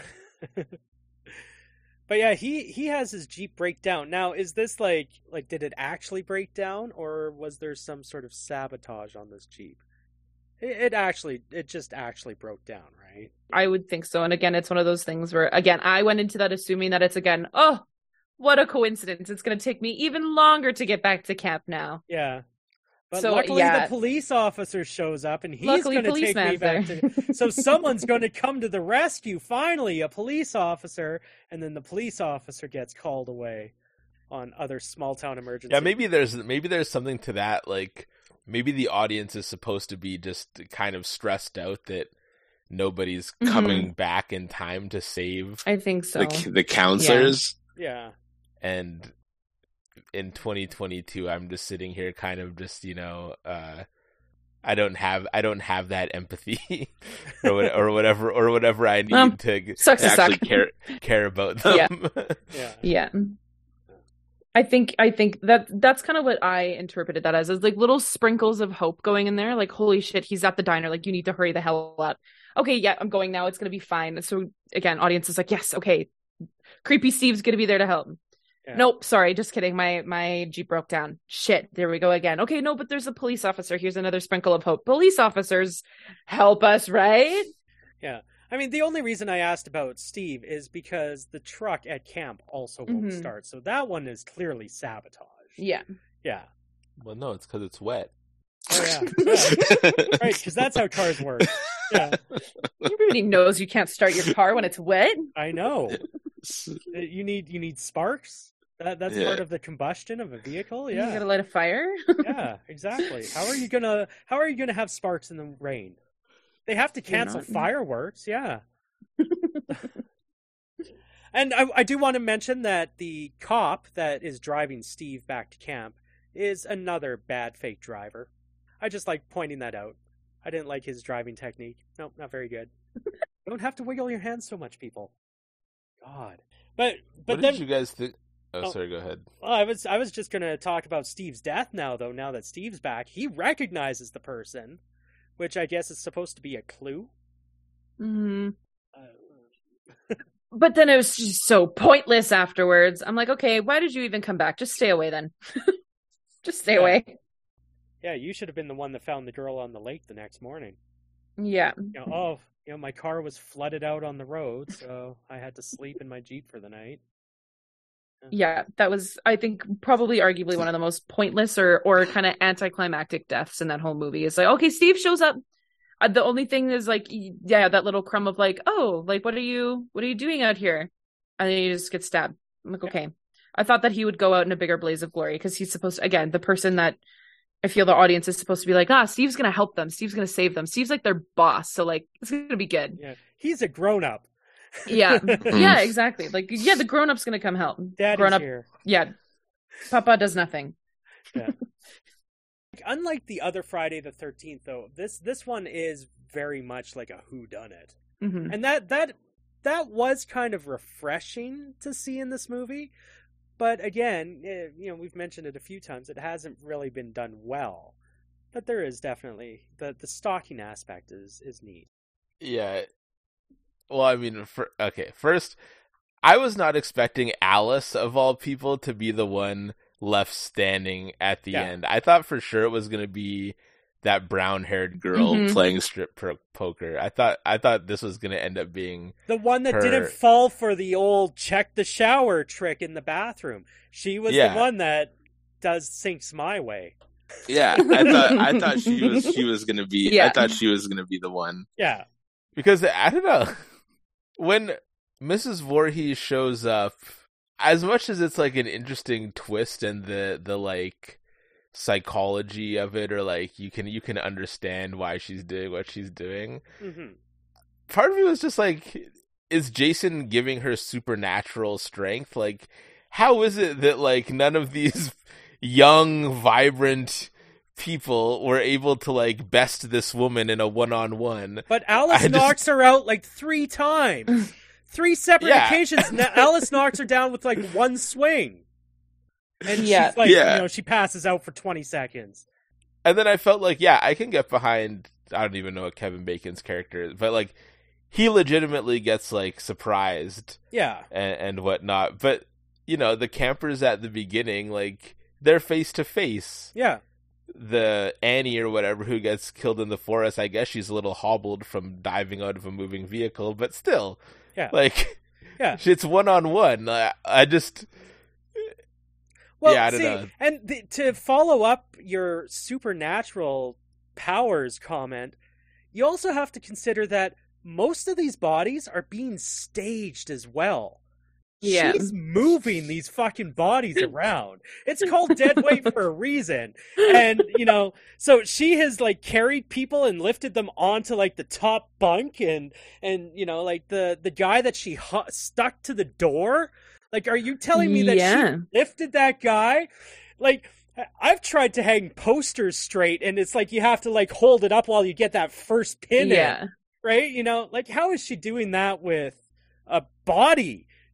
But yeah, he he has his Jeep break down. Now, is this like like did it actually break down, or was there some sort of sabotage on this Jeep? It, it actually it just actually broke down, right? I would think so. And again, it's one of those things where, again, I went into that assuming that it's, again, oh, what a coincidence. It's going to take me even longer to get back to camp now. Yeah. But So, luckily yeah. the police officer shows up and he's Luckily, going to take me policeman's back there. to... So someone's going to come to the rescue, finally, a police officer, and then the police officer gets called away on other small town emergencies. yeah, maybe there's maybe there's something to that. Like maybe the audience is supposed to be just kind of stressed out that nobody's Mhm. coming back in time to save, I think so. The the counselors. Yeah. and in twenty twenty-two I'm just sitting here kind of just, you know, uh I don't have I don't have that empathy or what, or whatever or whatever I need Um, to Sucks to actually suck. care care about them. Yeah. Yeah. Yeah. I think I think that that's kind of what I interpreted that as, is like little sprinkles of hope going in there. Like, holy shit, he's at the diner. Like, you need to hurry the hell up. Okay, yeah, I'm going now. It's gonna be fine. So again, audience is like, yes, okay. Creepy Steve's gonna be there to help. Yeah. Nope, sorry, just kidding. My my Jeep broke down. Shit, there we go again. Okay, no, but there's a police officer. Here's another sprinkle of hope. Police officers help us, right? Yeah. I mean, the only reason I asked about Steve is because the truck at camp also won't mm-hmm. start. So that one is clearly sabotage. Yeah. Yeah. Well, no, it's because it's wet. Oh, yeah. yeah. Right, because that's how cars work. Yeah. Everybody knows you can't start your car when it's wet. I know. You need you need sparks. That that's yeah. part of the combustion of a vehicle. Yeah. You gotta light a fire. Yeah, exactly. How are you gonna how are you gonna have sparks in the rain? They have to cancel fireworks, yeah. And I, I do want to mention that the cop that is driving Steve back to camp is another bad fake driver. I just like pointing that out. I didn't like his driving technique. Nope, not very good. You don't have to wiggle your hands so much, people. God. But but what then did you guys think? Oh, oh, sorry, go ahead. Well, I was I was just going to talk about Steve's death now, though, now that Steve's back. He recognizes the person, which I guess is supposed to be a clue. Mm-hmm. Uh, but then it was just so pointless afterwards. I'm like, okay, why did you even come back? Just stay away then. Just stay yeah. away. Yeah, you should have been the one that found the girl on the lake the next morning. Yeah. You know, oh, you know, my car was flooded out on the road, so I had to sleep in my Jeep for the night. Yeah, yeah that was, I think, probably arguably one of the most pointless or, or kind of anticlimactic deaths in that whole movie. It's like, okay, Steve shows up. Uh, the only thing is like, yeah, that little crumb of like, oh, like, what are you, what are you doing out here? And then you just get stabbed. I'm like, okay. I thought that he would go out in a bigger blaze of glory because he's supposed to, again, the person that I feel the audience is supposed to be like, ah, Steve's going to help them. Steve's going to save them. Steve's like their boss. So like, it's going to be good. Yeah. He's a grown up. Yeah. Yeah, exactly. Like, yeah, the grown up's going to come help. Daddy's grown up here. Yeah. Papa does nothing. Yeah. Unlike the other Friday the thirteenth, though, this this one is very much like a whodunit. Mm-hmm. And that that that was kind of refreshing to see in this movie. But again, you know, we've mentioned it a few times. It hasn't really been done well. But there is definitely the the stalking aspect is is neat. Yeah. Well, I mean, for, okay. First, I was not expecting Alice of all people to be the one left standing at the yeah. end. I thought for sure it was going to be that brown-haired girl mm-hmm. playing strip pro- poker. I thought I thought this was going to end up being the one that her. didn't fall for the old check the shower trick in the bathroom. She was yeah. the one that does sinks my way. Yeah, I thought I thought she was she was going to be yeah. I thought she was going to be the one. Yeah. Because I don't know, when Missus Voorhees shows up, as much as it's like an interesting twist and the the like psychology of it, or like you can you can understand why she's doing what she's doing. Mm-hmm. Part of me was just like, is Jason giving her supernatural strength? Like, how is it that like none of these young, vibrant people were able to like best this woman in a one-on-one? But Alice just... knocks her out like three times. Three separate yeah. occasions. Alice knocks her down with like one swing. And yeah. she's like, yeah. you know, she passes out for twenty seconds. And then I felt like, yeah, I can get behind, I don't even know what Kevin Bacon's character is, but like, he legitimately gets like surprised. Yeah. And, and whatnot. But, you know, the campers at the beginning, like, they're face to face. Yeah. The Annie or whatever who gets killed in the forest, I guess she's a little hobbled from diving out of a moving vehicle, but still. Yeah. Like, yeah. It's one on one. I just. Well, yeah, I don't see, know. And the, to follow up your supernatural powers comment, you also have to consider that most of these bodies are being staged as well. Yeah. She's moving these fucking bodies around. It's called dead weight for a reason. And, you know, so she has like carried people and lifted them onto like the top bunk, and, and, you know, like the, the guy that she hu- stuck to the door. Like, are you telling me that yeah. she lifted that guy? Like, I've tried to hang posters straight, and it's like you have to like hold it up while you get that first pin yeah. in, right? You know, like how is she doing that with a body?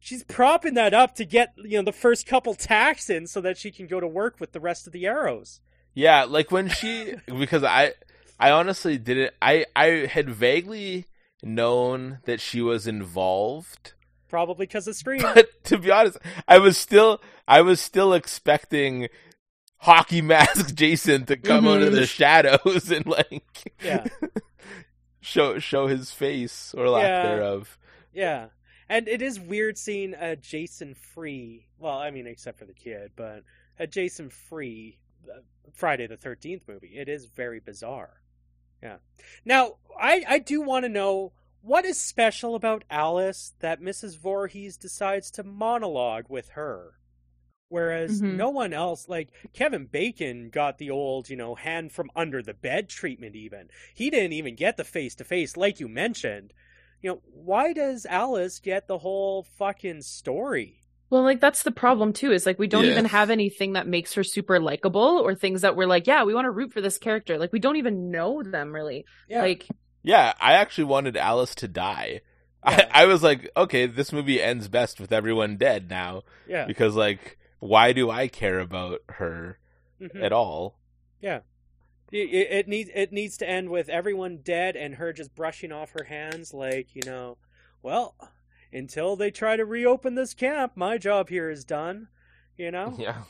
she's propping that up to get, you know, the first couple tacks in so that she can go to work with the rest of the arrows. Yeah, like when she, because I, I honestly didn't, I, I had vaguely known that she was involved. Probably because of Scream. But to be honest, I was still, I was still expecting hockey mask Jason to come Mhm. out of the shadows and like, Yeah. show, show his face or lack Yeah. thereof. Yeah. And it is weird seeing a Jason free, well, I mean, except for the kid, but a Jason free uh, Friday the thirteenth movie. It is very bizarre. Yeah. Now, I, I do want to know, what is special about Alice that Missus Voorhees decides to monologue with her? Whereas Mhm. no one else, like Kevin Bacon got the old, you know, hand from under the bed treatment even. He didn't even get the face-to-face like you mentioned. You know, why does Alice get the whole fucking story? Well, like that's the problem too, is like we don't Yeah. even have anything that makes her super likable or things that we're like, yeah, we want to root for this character. Like we don't even know them really. Yeah. Like Yeah, I actually wanted Alice to die. Yeah. I, I was like, okay, this movie ends best with everyone dead now. Yeah. Because, like, why do I care about her Mhm. at all? Yeah. It, it, it needs it needs to end with everyone dead and her just brushing off her hands like, you know, well, until they try to reopen this camp, my job here is done, you know? Yeah.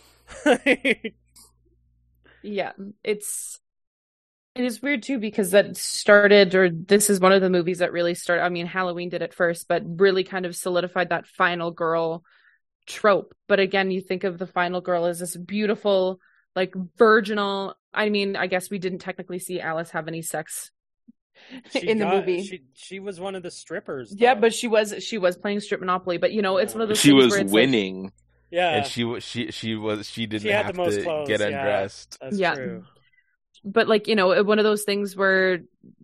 yeah, it's it is weird too because that started, or this is one of the movies that really started. I mean, Halloween did it first, but really kind of solidified that final girl trope. But again, you think of the final girl as this beautiful, like virginal. I mean, I guess we didn't technically see Alice have any sex She in the got- movie. She she was one of the strippers. Yeah, though. but she was she was playing strip monopoly. But you know, it's one of those. She things was where it's winning. yeah, And she wa- she she was she didn't She had have the most to clothes, get yeah. undressed. that's Yeah. true. Like, but like you know, one of those things where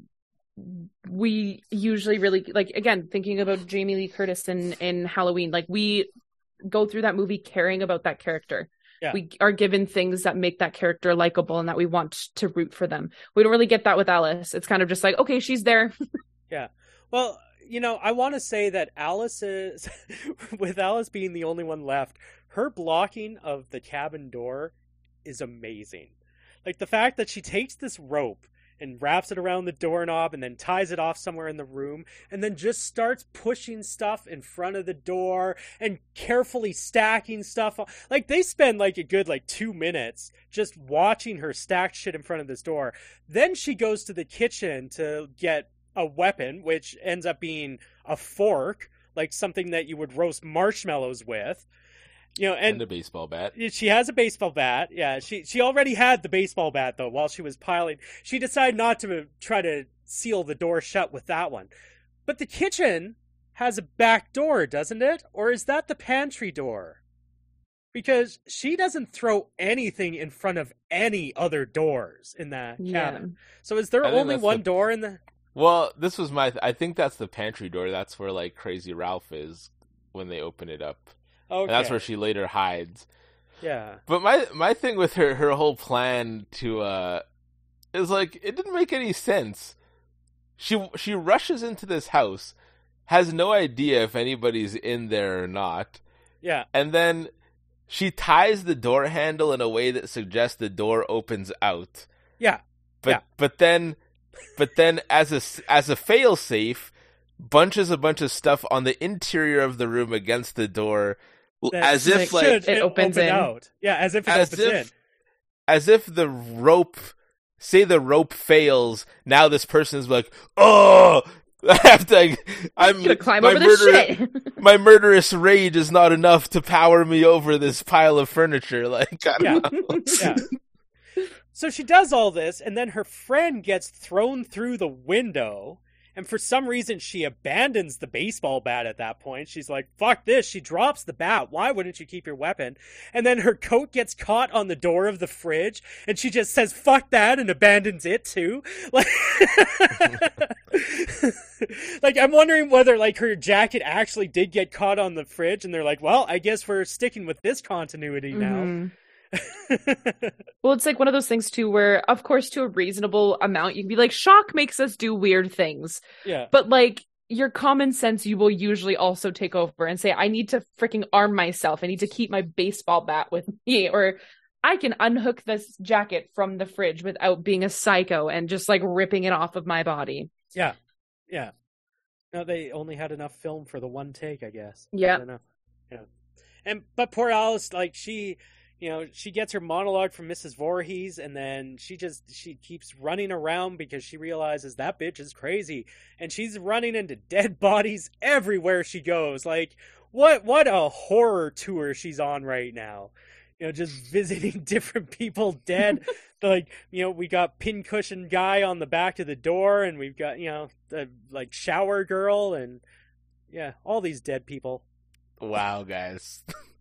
we usually really like. Again, thinking about Jamie Lee Curtis in in Halloween, like we go through that movie caring about that character. Yeah. We are given things that make that character likable and that we want to root for them. We don't really get that with Alice. It's kind of just like, okay, she's there. Yeah. Well, you know, I want to say that Alice is, with Alice being the only one left, her blocking of the cabin door is amazing. Like the fact that she takes this rope and wraps it around the doorknob and then ties it off somewhere in the room and then just starts pushing stuff in front of the door and carefully stacking stuff. Like they spend like a good like two minutes just watching her stack shit in front of this door. Then she goes to the kitchen to get a weapon, which ends up being a fork, like something that you would roast marshmallows with. You know, And, and a baseball bat. she has a baseball bat. Yeah, she she already had the baseball bat though while she was piling. She decided not to try to seal the door shut with that one. But the kitchen has a back door, doesn't it? Or is that the pantry door? Because she doesn't throw anything in front of any other doors in that Yeah. cabin. So is there I think only that's one the- door in the Well, this was my. Th- I think that's the pantry door. That's where like Crazy Ralph is when they open it up. Okay. And that's where she later hides. Yeah. But my my thing with her her whole plan to uh is like it didn't make any sense. She she rushes into this house, has no idea if anybody's in there or not, Yeah. and then she ties the door handle in a way that suggests the door opens out. Yeah. But Yeah. but then but then as a as a failsafe, bunches a bunch of stuff on the interior of the room against the door. That As if, like, should it opens open in. out. Yeah, as if it As opens in. if, as if the rope, say the rope fails, now this person is like, oh, I have to, like, I'm, I'm gonna climb my over this murder- shit. my murderous rage is not enough to power me over this pile of furniture. Like, I Yeah. don't know. Yeah. So she does all this, and then her friend gets thrown through the window, and for some reason she abandons the baseball bat at that point. She's like, fuck this. She drops the bat. Why wouldn't you keep your weapon? And then her coat gets caught on the door of the fridge, and she just says, fuck that, and abandons it too. Like, like I'm wondering whether like her jacket actually did get caught on the fridge, and they're like, well, I guess we're sticking with this continuity now. Mhm. Well, it's like one of those things too where, of course, to a reasonable amount, you can be like, shock makes us do weird things. Yeah. But like, your common sense, you will usually also take over and say, I need to freaking arm myself. I need to keep my baseball bat with me, or I can unhook this jacket from the fridge without being a psycho and just like ripping it off of my body. Yeah. Yeah. No, they only had enough film for the one take, I guess. Yeah. I don't know. Yeah. And, but poor Alice, like she, you know, she gets her monologue from Missus Voorhees, and then she just, she keeps running around because she realizes that bitch is crazy. And she's running into dead bodies everywhere she goes. Like, what, what a horror tour she's on right now. You know, just visiting different people dead. Like, you know, we got pincushion guy on the back of the door, and we've got, you know, the, like, shower girl, and, yeah, all these dead people. Wow, guys.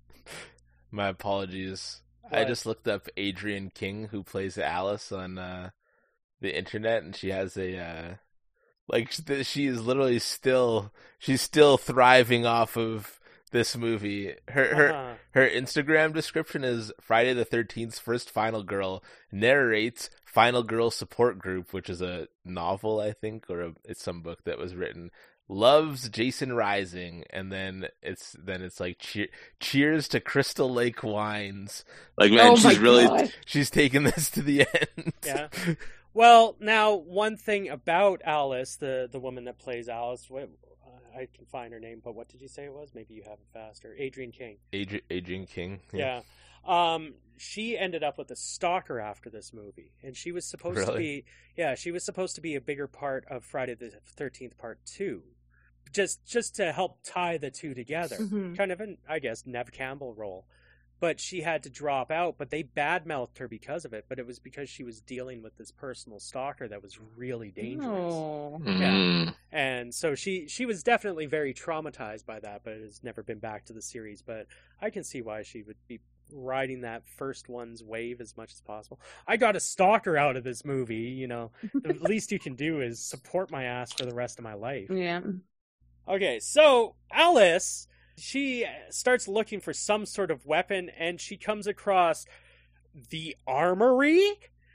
My apologies. What? I just looked up Adrienne King, who plays Alice on uh, the internet, and she has a, uh, like, she is literally still, she's still thriving off of this movie. Her her uh-huh. her Instagram description is Friday the thirteenth's first final girl, narrates Final Girl Support Group, which is a novel, I think, or a, it's some book that was written. Loves Jason Rising, and then it's then it's like cheer, cheers to Crystal Lake Wines. Like, man, oh she's really God. she's taken this to the end. Yeah. Well, now one thing about Alice, the the woman that plays Alice, what, I can find her name, but what did you say it was? Maybe you have it faster. Adrienne King. Adri- Adrienne King. Yeah. yeah. Um, she ended up with a stalker after this movie, and she was supposed really? to be, yeah, she was supposed to be a bigger part of Friday the thirteenth Part Two, just just to help tie the two together. Mm-hmm. Kind of an, I guess, Nev Campbell role. But she had to drop out, but they badmouthed her because of it. But it was because she was dealing with this personal stalker that was really dangerous. Oh. Yeah. And so she, she was definitely very traumatized by that, but has never been back to the series. But I can see why she would be riding that first one's wave as much as possible. I got a stalker out of this movie, you know. The least you can do is support my ass for the rest of my life. Yeah. Okay, so Alice, she starts looking for some sort of weapon, and she comes across the armory.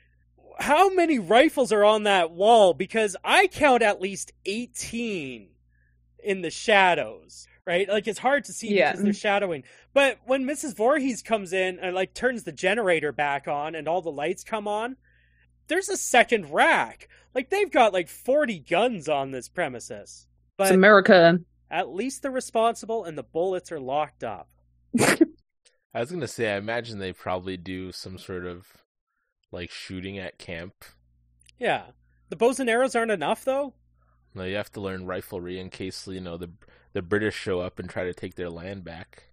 How many rifles are on that wall? Because I count at least eighteen in the shadows, right? Like, it's hard to see yeah. because they're shadowing. But when Missus Voorhees comes in and, like, turns the generator back on and all the lights come on, there's a second rack. Like, they've got, like, forty guns on this premises. But it's America. At least they're responsible and the bullets are locked up. I was going to say, I imagine they probably do some sort of, like, shooting at camp. Yeah. The bows and arrows aren't enough, though? No, you have to learn riflery in case, you know, the the British show up and try to take their land back.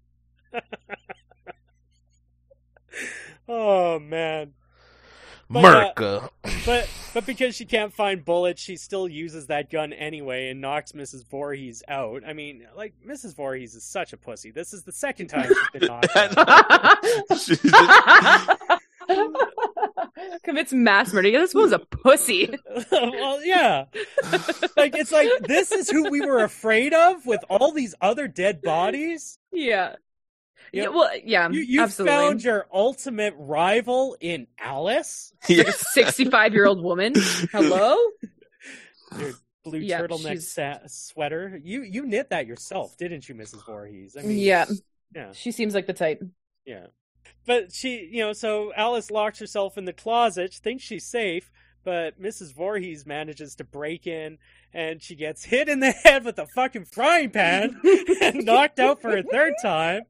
Oh, man. But, Merca. Uh, but but because she can't find bullets, she still uses that gun anyway and knocks Missus Voorhees out. I mean, like, Missus Voorhees is such a pussy. This is the second time she's been knocked out. Commits mass murder. This was a pussy. Well, yeah. Like, it's like, this is who we were afraid of with all these other dead bodies? Yeah. You know, yeah, well, yeah, you, you absolutely. found your ultimate rival in Alice? Like a sixty-five-year-old woman? Hello? Your blue yeah, turtleneck she's... sa- sweater. You you knit that yourself, didn't you, Missus Voorhees? I mean, yeah. Yeah. She seems like the type. Yeah. But she, you know, so Alice locks herself in the closet, thinks she's safe, but Missus Voorhees manages to break in, and she gets hit in the head with a fucking frying pan and knocked out for a third time.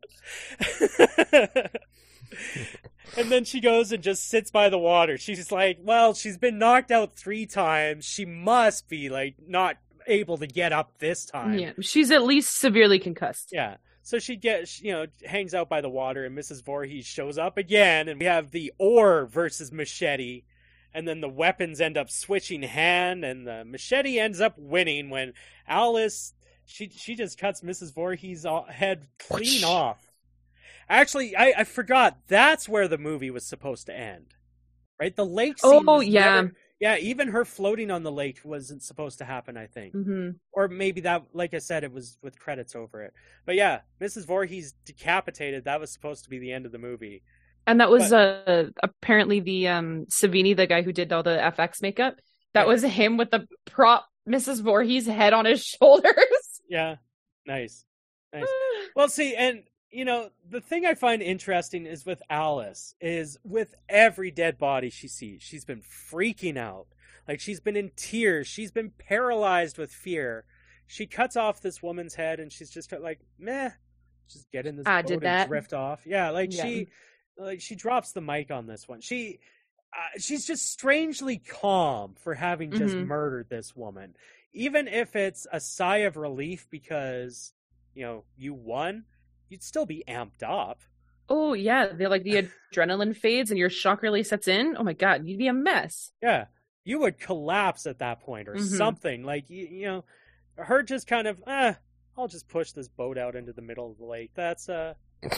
And then she goes and just sits by the water. She's like, well, she's been knocked out three times. She must be, like, not able to get up this time. Yeah, she's at least severely concussed. Yeah. So she gets, you know, hangs out by the water, and Missus Voorhees shows up again, and we have the oar versus machete. And then the weapons end up switching hand, and the machete ends up winning when Alice, she she just cuts Missus Voorhees' head clean off. Actually, I, I forgot, that's where the movie was supposed to end. Right? The lake scene Oh, was yeah. never, yeah, even her floating on the lake wasn't supposed to happen, I think. Mm-hmm. Or maybe that, like I said, it was with credits over it. But yeah, Missus Voorhees decapitated, that was supposed to be the end of the movie. And that was But, uh, apparently the um, Savini, the guy who did all the F X makeup. That Yeah. was him with the prop Missus Voorhees' head on his shoulders. Yeah, nice, nice. Well, see, and you know, the thing I find interesting is with Alice is with every dead body she sees, she's been freaking out. Like, she's been in tears. She's been paralyzed with fear. She cuts off this woman's head, and she's just like, meh, just get in this I boat did and that. drift off. Yeah, like Yeah. she, like she drops the mic on this one. She, uh, she's just strangely calm for having just Mhm. murdered this woman, even if it's a sigh of relief because you know you won. You'd still be amped up. Oh yeah, they're like the adrenaline fades and your shock really sets in. Oh my god, you'd be a mess. Yeah, you would collapse at that point or Mhm. something. Like you, you know, her just kind of, eh, I'll just push this boat out into the middle of the lake. That's uh.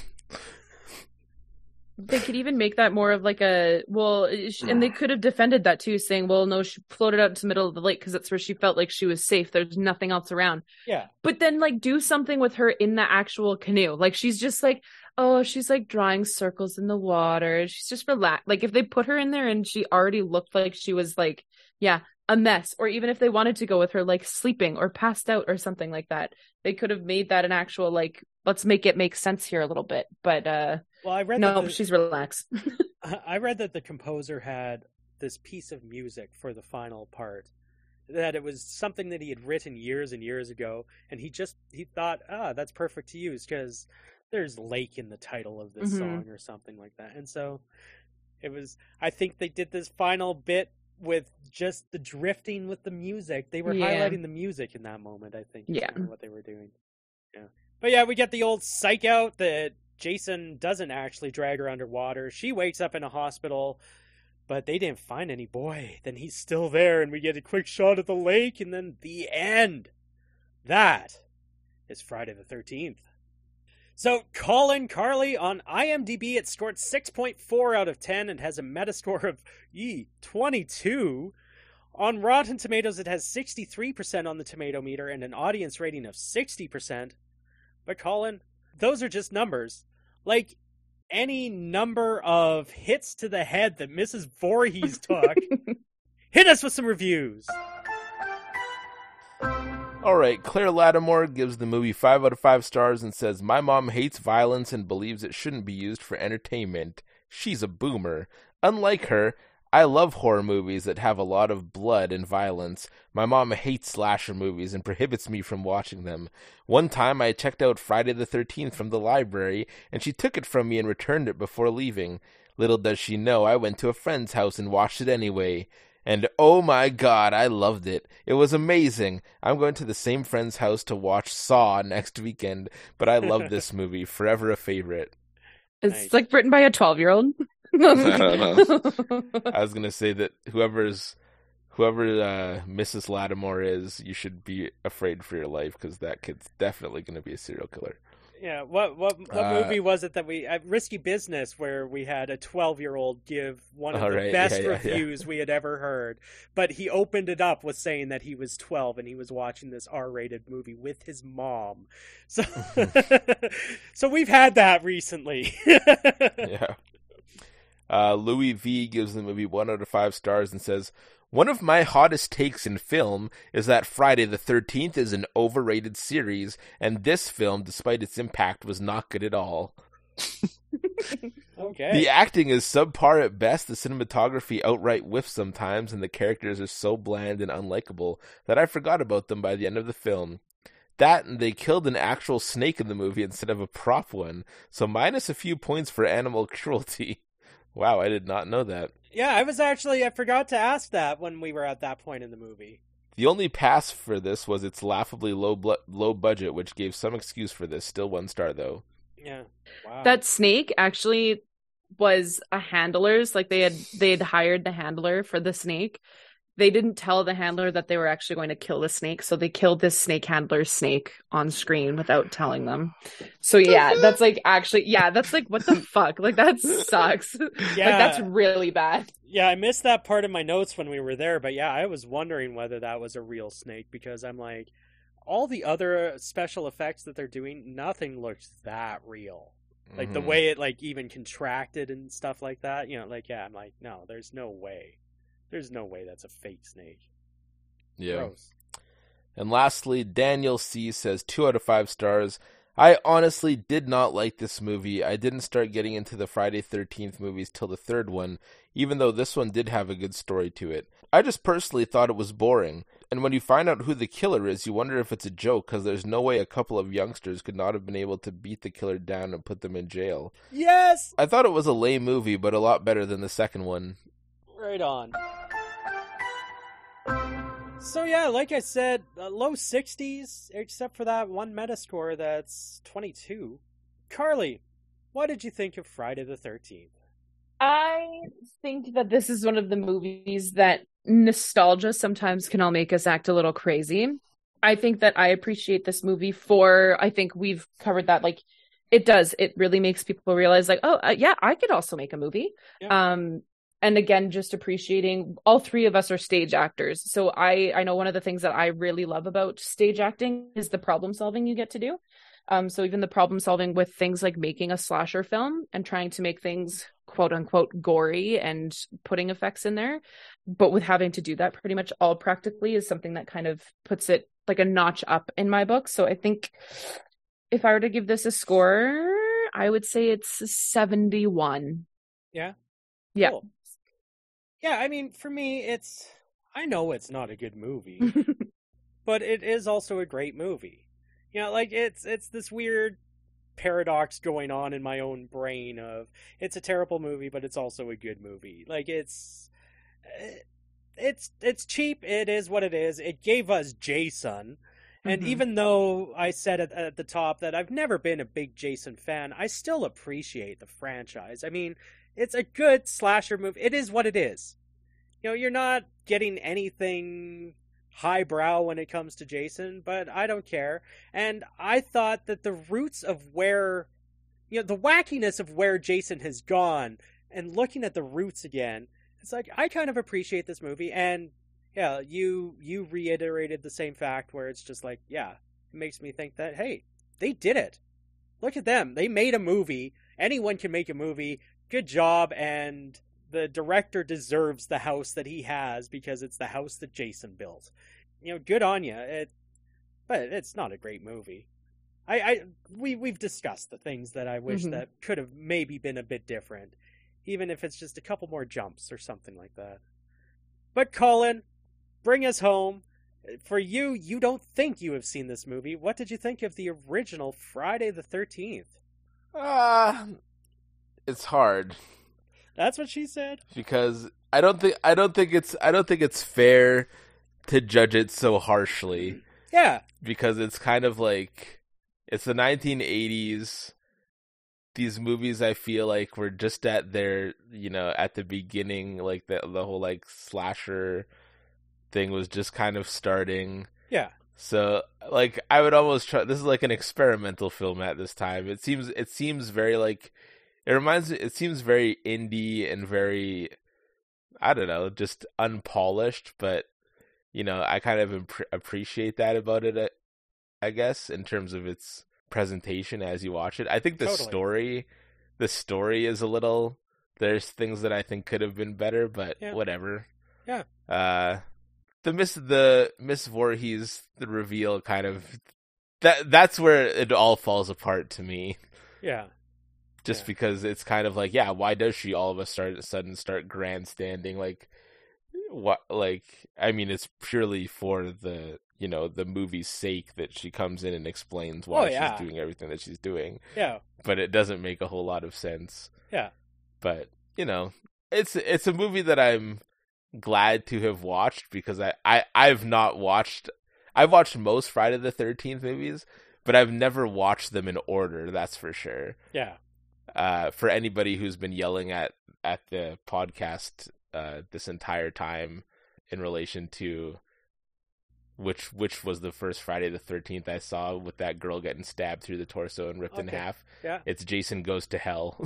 They could even make that more of like a well, and they could have defended that too, saying, "Well, no, she floated out to the middle of the lake because that's where she felt like she was safe. There's nothing else around." Yeah. But then, like, do something with her in the actual canoe. Like, she's just like, oh, she's like drawing circles in the water. She's just relaxed. Like, if they put her in there and she already looked like she was like, yeah, a mess, or even if they wanted to go with her like sleeping or passed out or something like that, they could have made that an actual like, let's make it make sense here a little bit. But uh. Well, I read no, that the, she's relaxed. I read that the composer had this piece of music for the final part, that it was something that he had written years and years ago, and he just he thought, ah, that's perfect to use because there's lake in the title of this Mhm. song or something like that. And so it was. I think they did this final bit with just the drifting with the music. They were Yeah. highlighting the music in that moment. I think. is Yeah. kinda what they were doing. Yeah. But yeah, we get the old psych out that Jason doesn't actually drag her underwater. She wakes up in a hospital, but they didn't find any boy. Then he's still there, and we get a quick shot of the lake, and then the end. That is Friday the thirteenth. So, Colin Carley on IMDb, it scored six point four out of ten and has a Metascore of yee, twenty-two. On Rotten Tomatoes, it has sixty-three percent on the tomato meter and an audience rating of sixty percent. But Colin, those are just numbers. Like, any number of hits to the head that Missus Voorhees took, hit us with some reviews. All right, Claire Lattimore gives the movie five out of five stars and says, "My mom hates violence and believes it shouldn't be used for entertainment. She's a boomer. Unlike her, I love horror movies that have a lot of blood and violence. My mom hates slasher movies and prohibits me from watching them. One time I checked out Friday the thirteenth from the library, and she took it from me and returned it before leaving. Little does she know I went to a friend's house and watched it anyway. And oh my god, I loved it. It was amazing. I'm going to the same friend's house to watch Saw next weekend, but I love this movie. Forever a favorite." It's Nice. like written by a twelve-year-old. I don't I was gonna say that whoever's whoever uh, Missus Lattimore is, you should be afraid for your life because that kid's definitely gonna be a serial killer. Yeah, what what what Uh, movie was it that we uh, Risky Business, where we had a twelve-year-old give one of Oh, the right. best Yeah, yeah, yeah. reviews we had ever heard, but he opened it up with saying that he was twelve and he was watching this R-rated movie with his mom. So so we've had that recently. Yeah. Uh, Louis V gives the movie one out of five stars and says, "One of my hottest takes in film is that Friday the thirteenth is an overrated series, and this film, despite its impact, was not good at all. Okay. The acting is subpar at best, the cinematography outright whiffs sometimes, and the characters are so bland and unlikable that I forgot about them by the end of the film. That, and they killed an actual snake in the movie instead of a prop one, so minus a few points for animal cruelty." Wow, I did not know that. Yeah, I was actually I forgot to ask that when we were at that point in the movie. The only pass for this was its laughably low bl- low budget, which gave some excuse for this. Still one star, though. Yeah. Wow. That snake actually was a handler's. Like they had they had hired the handler for the snake. They didn't tell the handler that they were actually going to kill the snake, so they killed this snake handler's snake on screen without telling them. So yeah, that's like actually yeah, that's like what the fuck? Like that sucks. Yeah. Like that's really bad. Yeah, I missed that part of my notes when we were there, but yeah, I was wondering whether that was a real snake because I'm like, all the other special effects that they're doing, nothing looks that real. Like the Mhm. way it like even contracted and stuff like that, you know, like yeah, I'm like, no, there's no way. There's no way that's a fake snake. Yeah. Gross. And lastly, Daniel C. says two out of five stars. I honestly did not like this movie. I didn't start getting into the Friday thirteenth movies till the third one, even though this one did have a good story to it. I just personally thought it was boring. And when you find out who the killer is, you wonder if it's a joke, because there's no way a couple of youngsters could not have been able to beat the killer down and put them in jail. Yes! I thought it was a lame movie, but a lot better than the second one. Right on. So yeah, like I said, uh, low sixties, except for that one Metascore that's twenty-two. Carly, what did you think of Friday the thirteenth? I think that this is one of the movies that nostalgia sometimes can all make us act a little crazy. I think that I appreciate this movie for, I think we've covered that, like, it does. It really makes people realize, like, oh, uh, yeah, I could also make a movie. Yeah. Um, and again, just appreciating, all three of us are stage actors. So I, I know one of the things that I really love about stage acting is the problem solving you get to do. Um, so even the problem solving with things like making a slasher film and trying to make things quote unquote gory and putting effects in there, but with having to do that pretty much all practically is something that kind of puts it like a notch up in my book. So I think if I were to give this a score, I would say it's seventy-one. Yeah. Yeah. Cool. Yeah. I mean, for me, it's, I know it's not a good movie, but it is also a great movie. You know, like, it's it's this weird paradox going on in my own brain of, it's a terrible movie, but it's also a good movie. Like, it's, it's, it's cheap, it is what it is. It gave us Jason, and mm-hmm. even though I said at, at the top that I've never been a big Jason fan, I still appreciate the franchise. I mean, it's a good slasher movie. It is what it is. You know, you're not getting anything highbrow when it comes to Jason, but I don't care. And I thought that the roots of where, you know, the wackiness of where Jason has gone, and looking at the roots again, it's like, I kind of appreciate this movie. And yeah, you you reiterated the same fact where it's just like, yeah, it makes me think that, hey, they did it. Look at them. They made a movie. Anyone can make a movie. Good job. And the director deserves the house that he has because it's the house that Jason built. You know, good on you. It, but it's not a great movie. I, I we we've discussed the things that I wish mm-hmm. that could have maybe been a bit different, even if it's just a couple more jumps or something like that. But Colin, bring us home. For you, you don't think you have seen this movie. What did you think of the original Friday the thirteenth? Ah, uh, it's hard. That's what she said. Because I don't think I don't think it's I don't think it's fair to judge it so harshly. Yeah. Because it's kind of like, it's the nineteen eighties. These movies, I feel like, were just at their, you know, at the beginning, like the the whole like slasher thing was just kind of starting. Yeah. So like I would almost try, this is like an experimental film at this time. It seems it seems very like It reminds me, it seems very indie and very, I don't know, just unpolished, but, you know, I kind of imp- appreciate that about it, I guess, in terms of its presentation as you watch it. I think the Totally. story, the story is a little, there's things that I think could have been better, but yeah. whatever. Yeah. Uh, the Miss, the Miss Voorhees, the reveal kind of, that that's where it all falls apart to me. Yeah. Just yeah. because it's kind of like, yeah, why does she all of a start, sudden start grandstanding? Like, what? Like, I mean, it's purely for the, you know, the movie's sake that she comes in and explains why oh, yeah. she's doing everything that she's doing. Yeah. But it doesn't make a whole lot of sense. Yeah. But, you know, it's it's a movie that I'm glad to have watched because I, I, I've not watched, I've watched most Friday the thirteenth movies, but I've never watched them in order, that's for sure. Yeah. Uh, for anybody who's been yelling at, at the podcast uh, this entire time in relation to which which was the first Friday the thirteenth I saw with that girl getting stabbed through the torso and ripped okay. in half. Yeah. It's Jason Goes to Hell.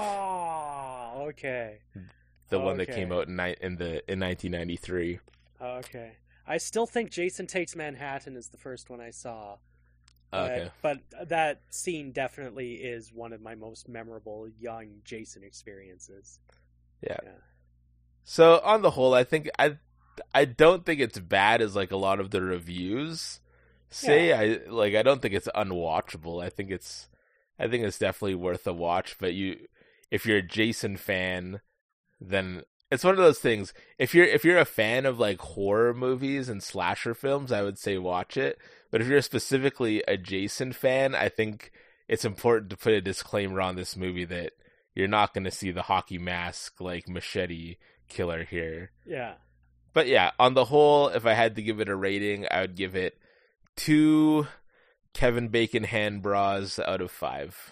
Oh, okay. The okay. one that came out in, ni- in the in nineteen ninety-three. Okay. I still think Jason Takes Manhattan is the first one I saw. But, okay. But that scene definitely is one of my most memorable young Jason experiences. Yeah. yeah. So on the whole, I think I I don't think it's bad as like a lot of the reviews say. Yeah. I like I don't think it's unwatchable. I think it's I think it's definitely worth a watch. But you, if you're a Jason fan, then it's one of those things. If you're if you're a fan of like horror movies and slasher films, I would say watch it. But if you're specifically a Jason fan, I think it's important to put a disclaimer on this movie that you're not going to see the hockey mask like machete killer here. Yeah. But yeah, on the whole, if I had to give it a rating, I would give it two Kevin Bacon hand bras out of five.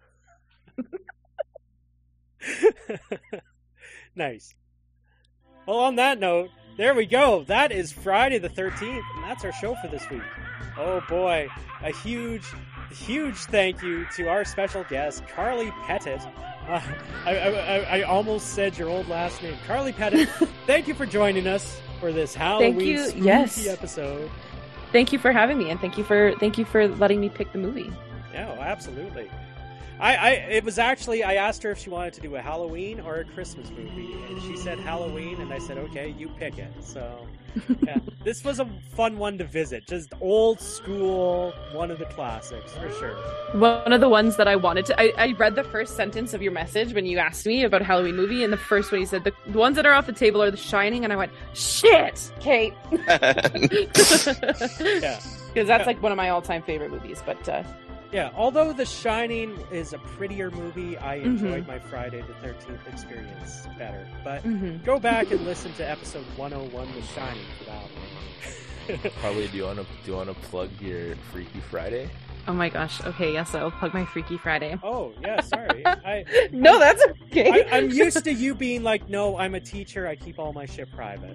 Nice. Well, on that note, there we go. That is Friday the thirteenth, and that's our show for this week. Oh boy, a huge, huge thank you to our special guest, Carly Pettit. Uh, I, I, I almost said your old last name. Carly Pettit, thank you for joining us for this Halloween Thank you. spooky Yes. episode. Thank you for having me, and thank you for thank you for letting me pick the movie. Yeah, well, absolutely. I, I, it was actually, I asked her if she wanted to do a Halloween or a Christmas movie, and she said Halloween, and I said, okay, you pick it. So, yeah, this was a fun one to visit. Just old school, one of the classics, for sure. One of the ones that I wanted to. I, I read the first sentence of your message when you asked me about a Halloween movie, and the first one you said, the, the ones that are off the table are The Shining, and I went, shit, Kate. Yeah. Because that's like one of my all-time favorite movies, but uh, Yeah, although The Shining is a prettier movie, I enjoyed Mhm. my Friday the thirteenth experience better. But mhm. go back and listen to episode one oh one, The Shining, for that one. Probably, do you want to do you want to plug your Freaky Friday? Oh my gosh. Okay, yes, I'll plug my Freaky Friday. Oh, yeah, sorry. I, No, that's okay. I, I'm used to you being like, no, I'm a teacher, I keep all my shit private.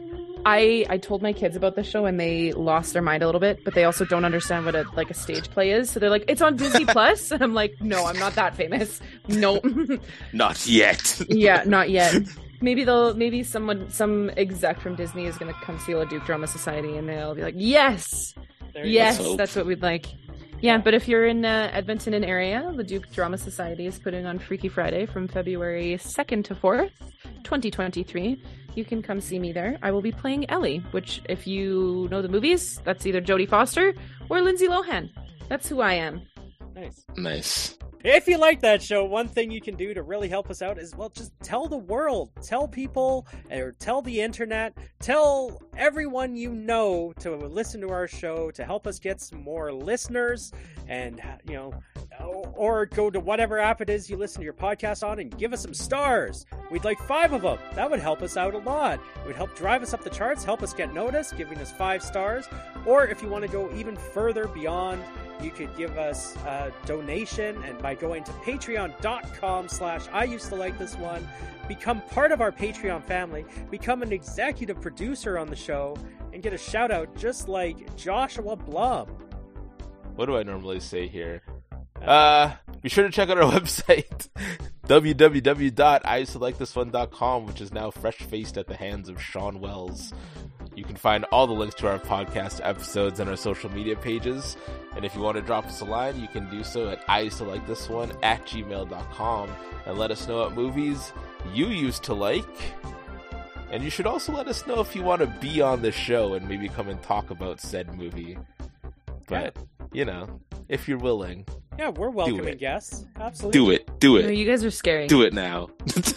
I I told my kids about the show and they lost their mind a little bit, but they also don't understand what a like a stage play is. So they're like, "It's on Disney Plus," and I'm like, "No, I'm not that famous. No, Not yet. yeah, not yet. Maybe they'll maybe someone some exec from Disney is gonna come see Leduc Drama Society and they'll be like, yes, There you yes, Let's hope. that's what we'd like." Yeah, but if you're in uh, Edmonton and area, Leduc Drama Society is putting on Freaky Friday from February second to fourth, twenty twenty-three. You can come see me there. I will be playing Ellie, which, if you know the movies, that's either Jodie Foster or Lindsay Lohan. That's who I am. go. Nice. Nice. If you like that show, one thing you can do to really help us out is, well, just tell the world, tell people, or tell the internet, tell everyone you know to listen to our show to help us get some more listeners, and, you know, or go to whatever app it is you listen to your podcast on and give us some stars. We'd like five of them. That would help us out a lot. It would help drive us up the charts, help us get noticed, giving us five stars. Or if you want to go even further beyond, you could give us a donation, and by going to patreon.com slash I used to like this one, become part of our Patreon family, become an executive producer on the show, and get a shout out just like Joshua Blum. What do I normally say here? Uh, be sure to check out our website, w w w dot I used to like this one dot com, which is now fresh-faced at the hands of Sean Wells. You can find all the links to our podcast episodes and our social media pages. And if you want to drop us a line, you can do so at I used to like this one at gmail dot com and let us know what movies you used to like. And you should also let us know if you want to be on the show and maybe come and talk about said movie. But, you know, if you're willing. Yeah, we're welcoming it. guests. Absolutely. Do it. Do No, it. you guys are scary. Do it now.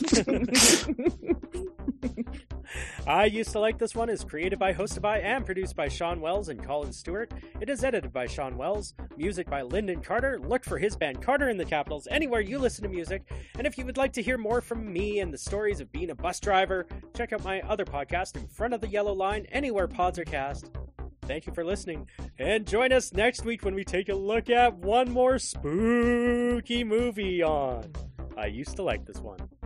I Used to Like This One is created by, hosted by, and produced by Sean Wells and Colin Stewart. It is edited by Sean Wells. Music by Lyndon Carter. Look for his band Carter in the Capitals anywhere you listen to music. And if you would like to hear more from me and the stories of being a bus driver, check out my other podcast, In Front of the Yellow Line, anywhere pods are cast. Thank you for listening, and join us next week when we take a look at one more spooky movie on I Used to Like This One.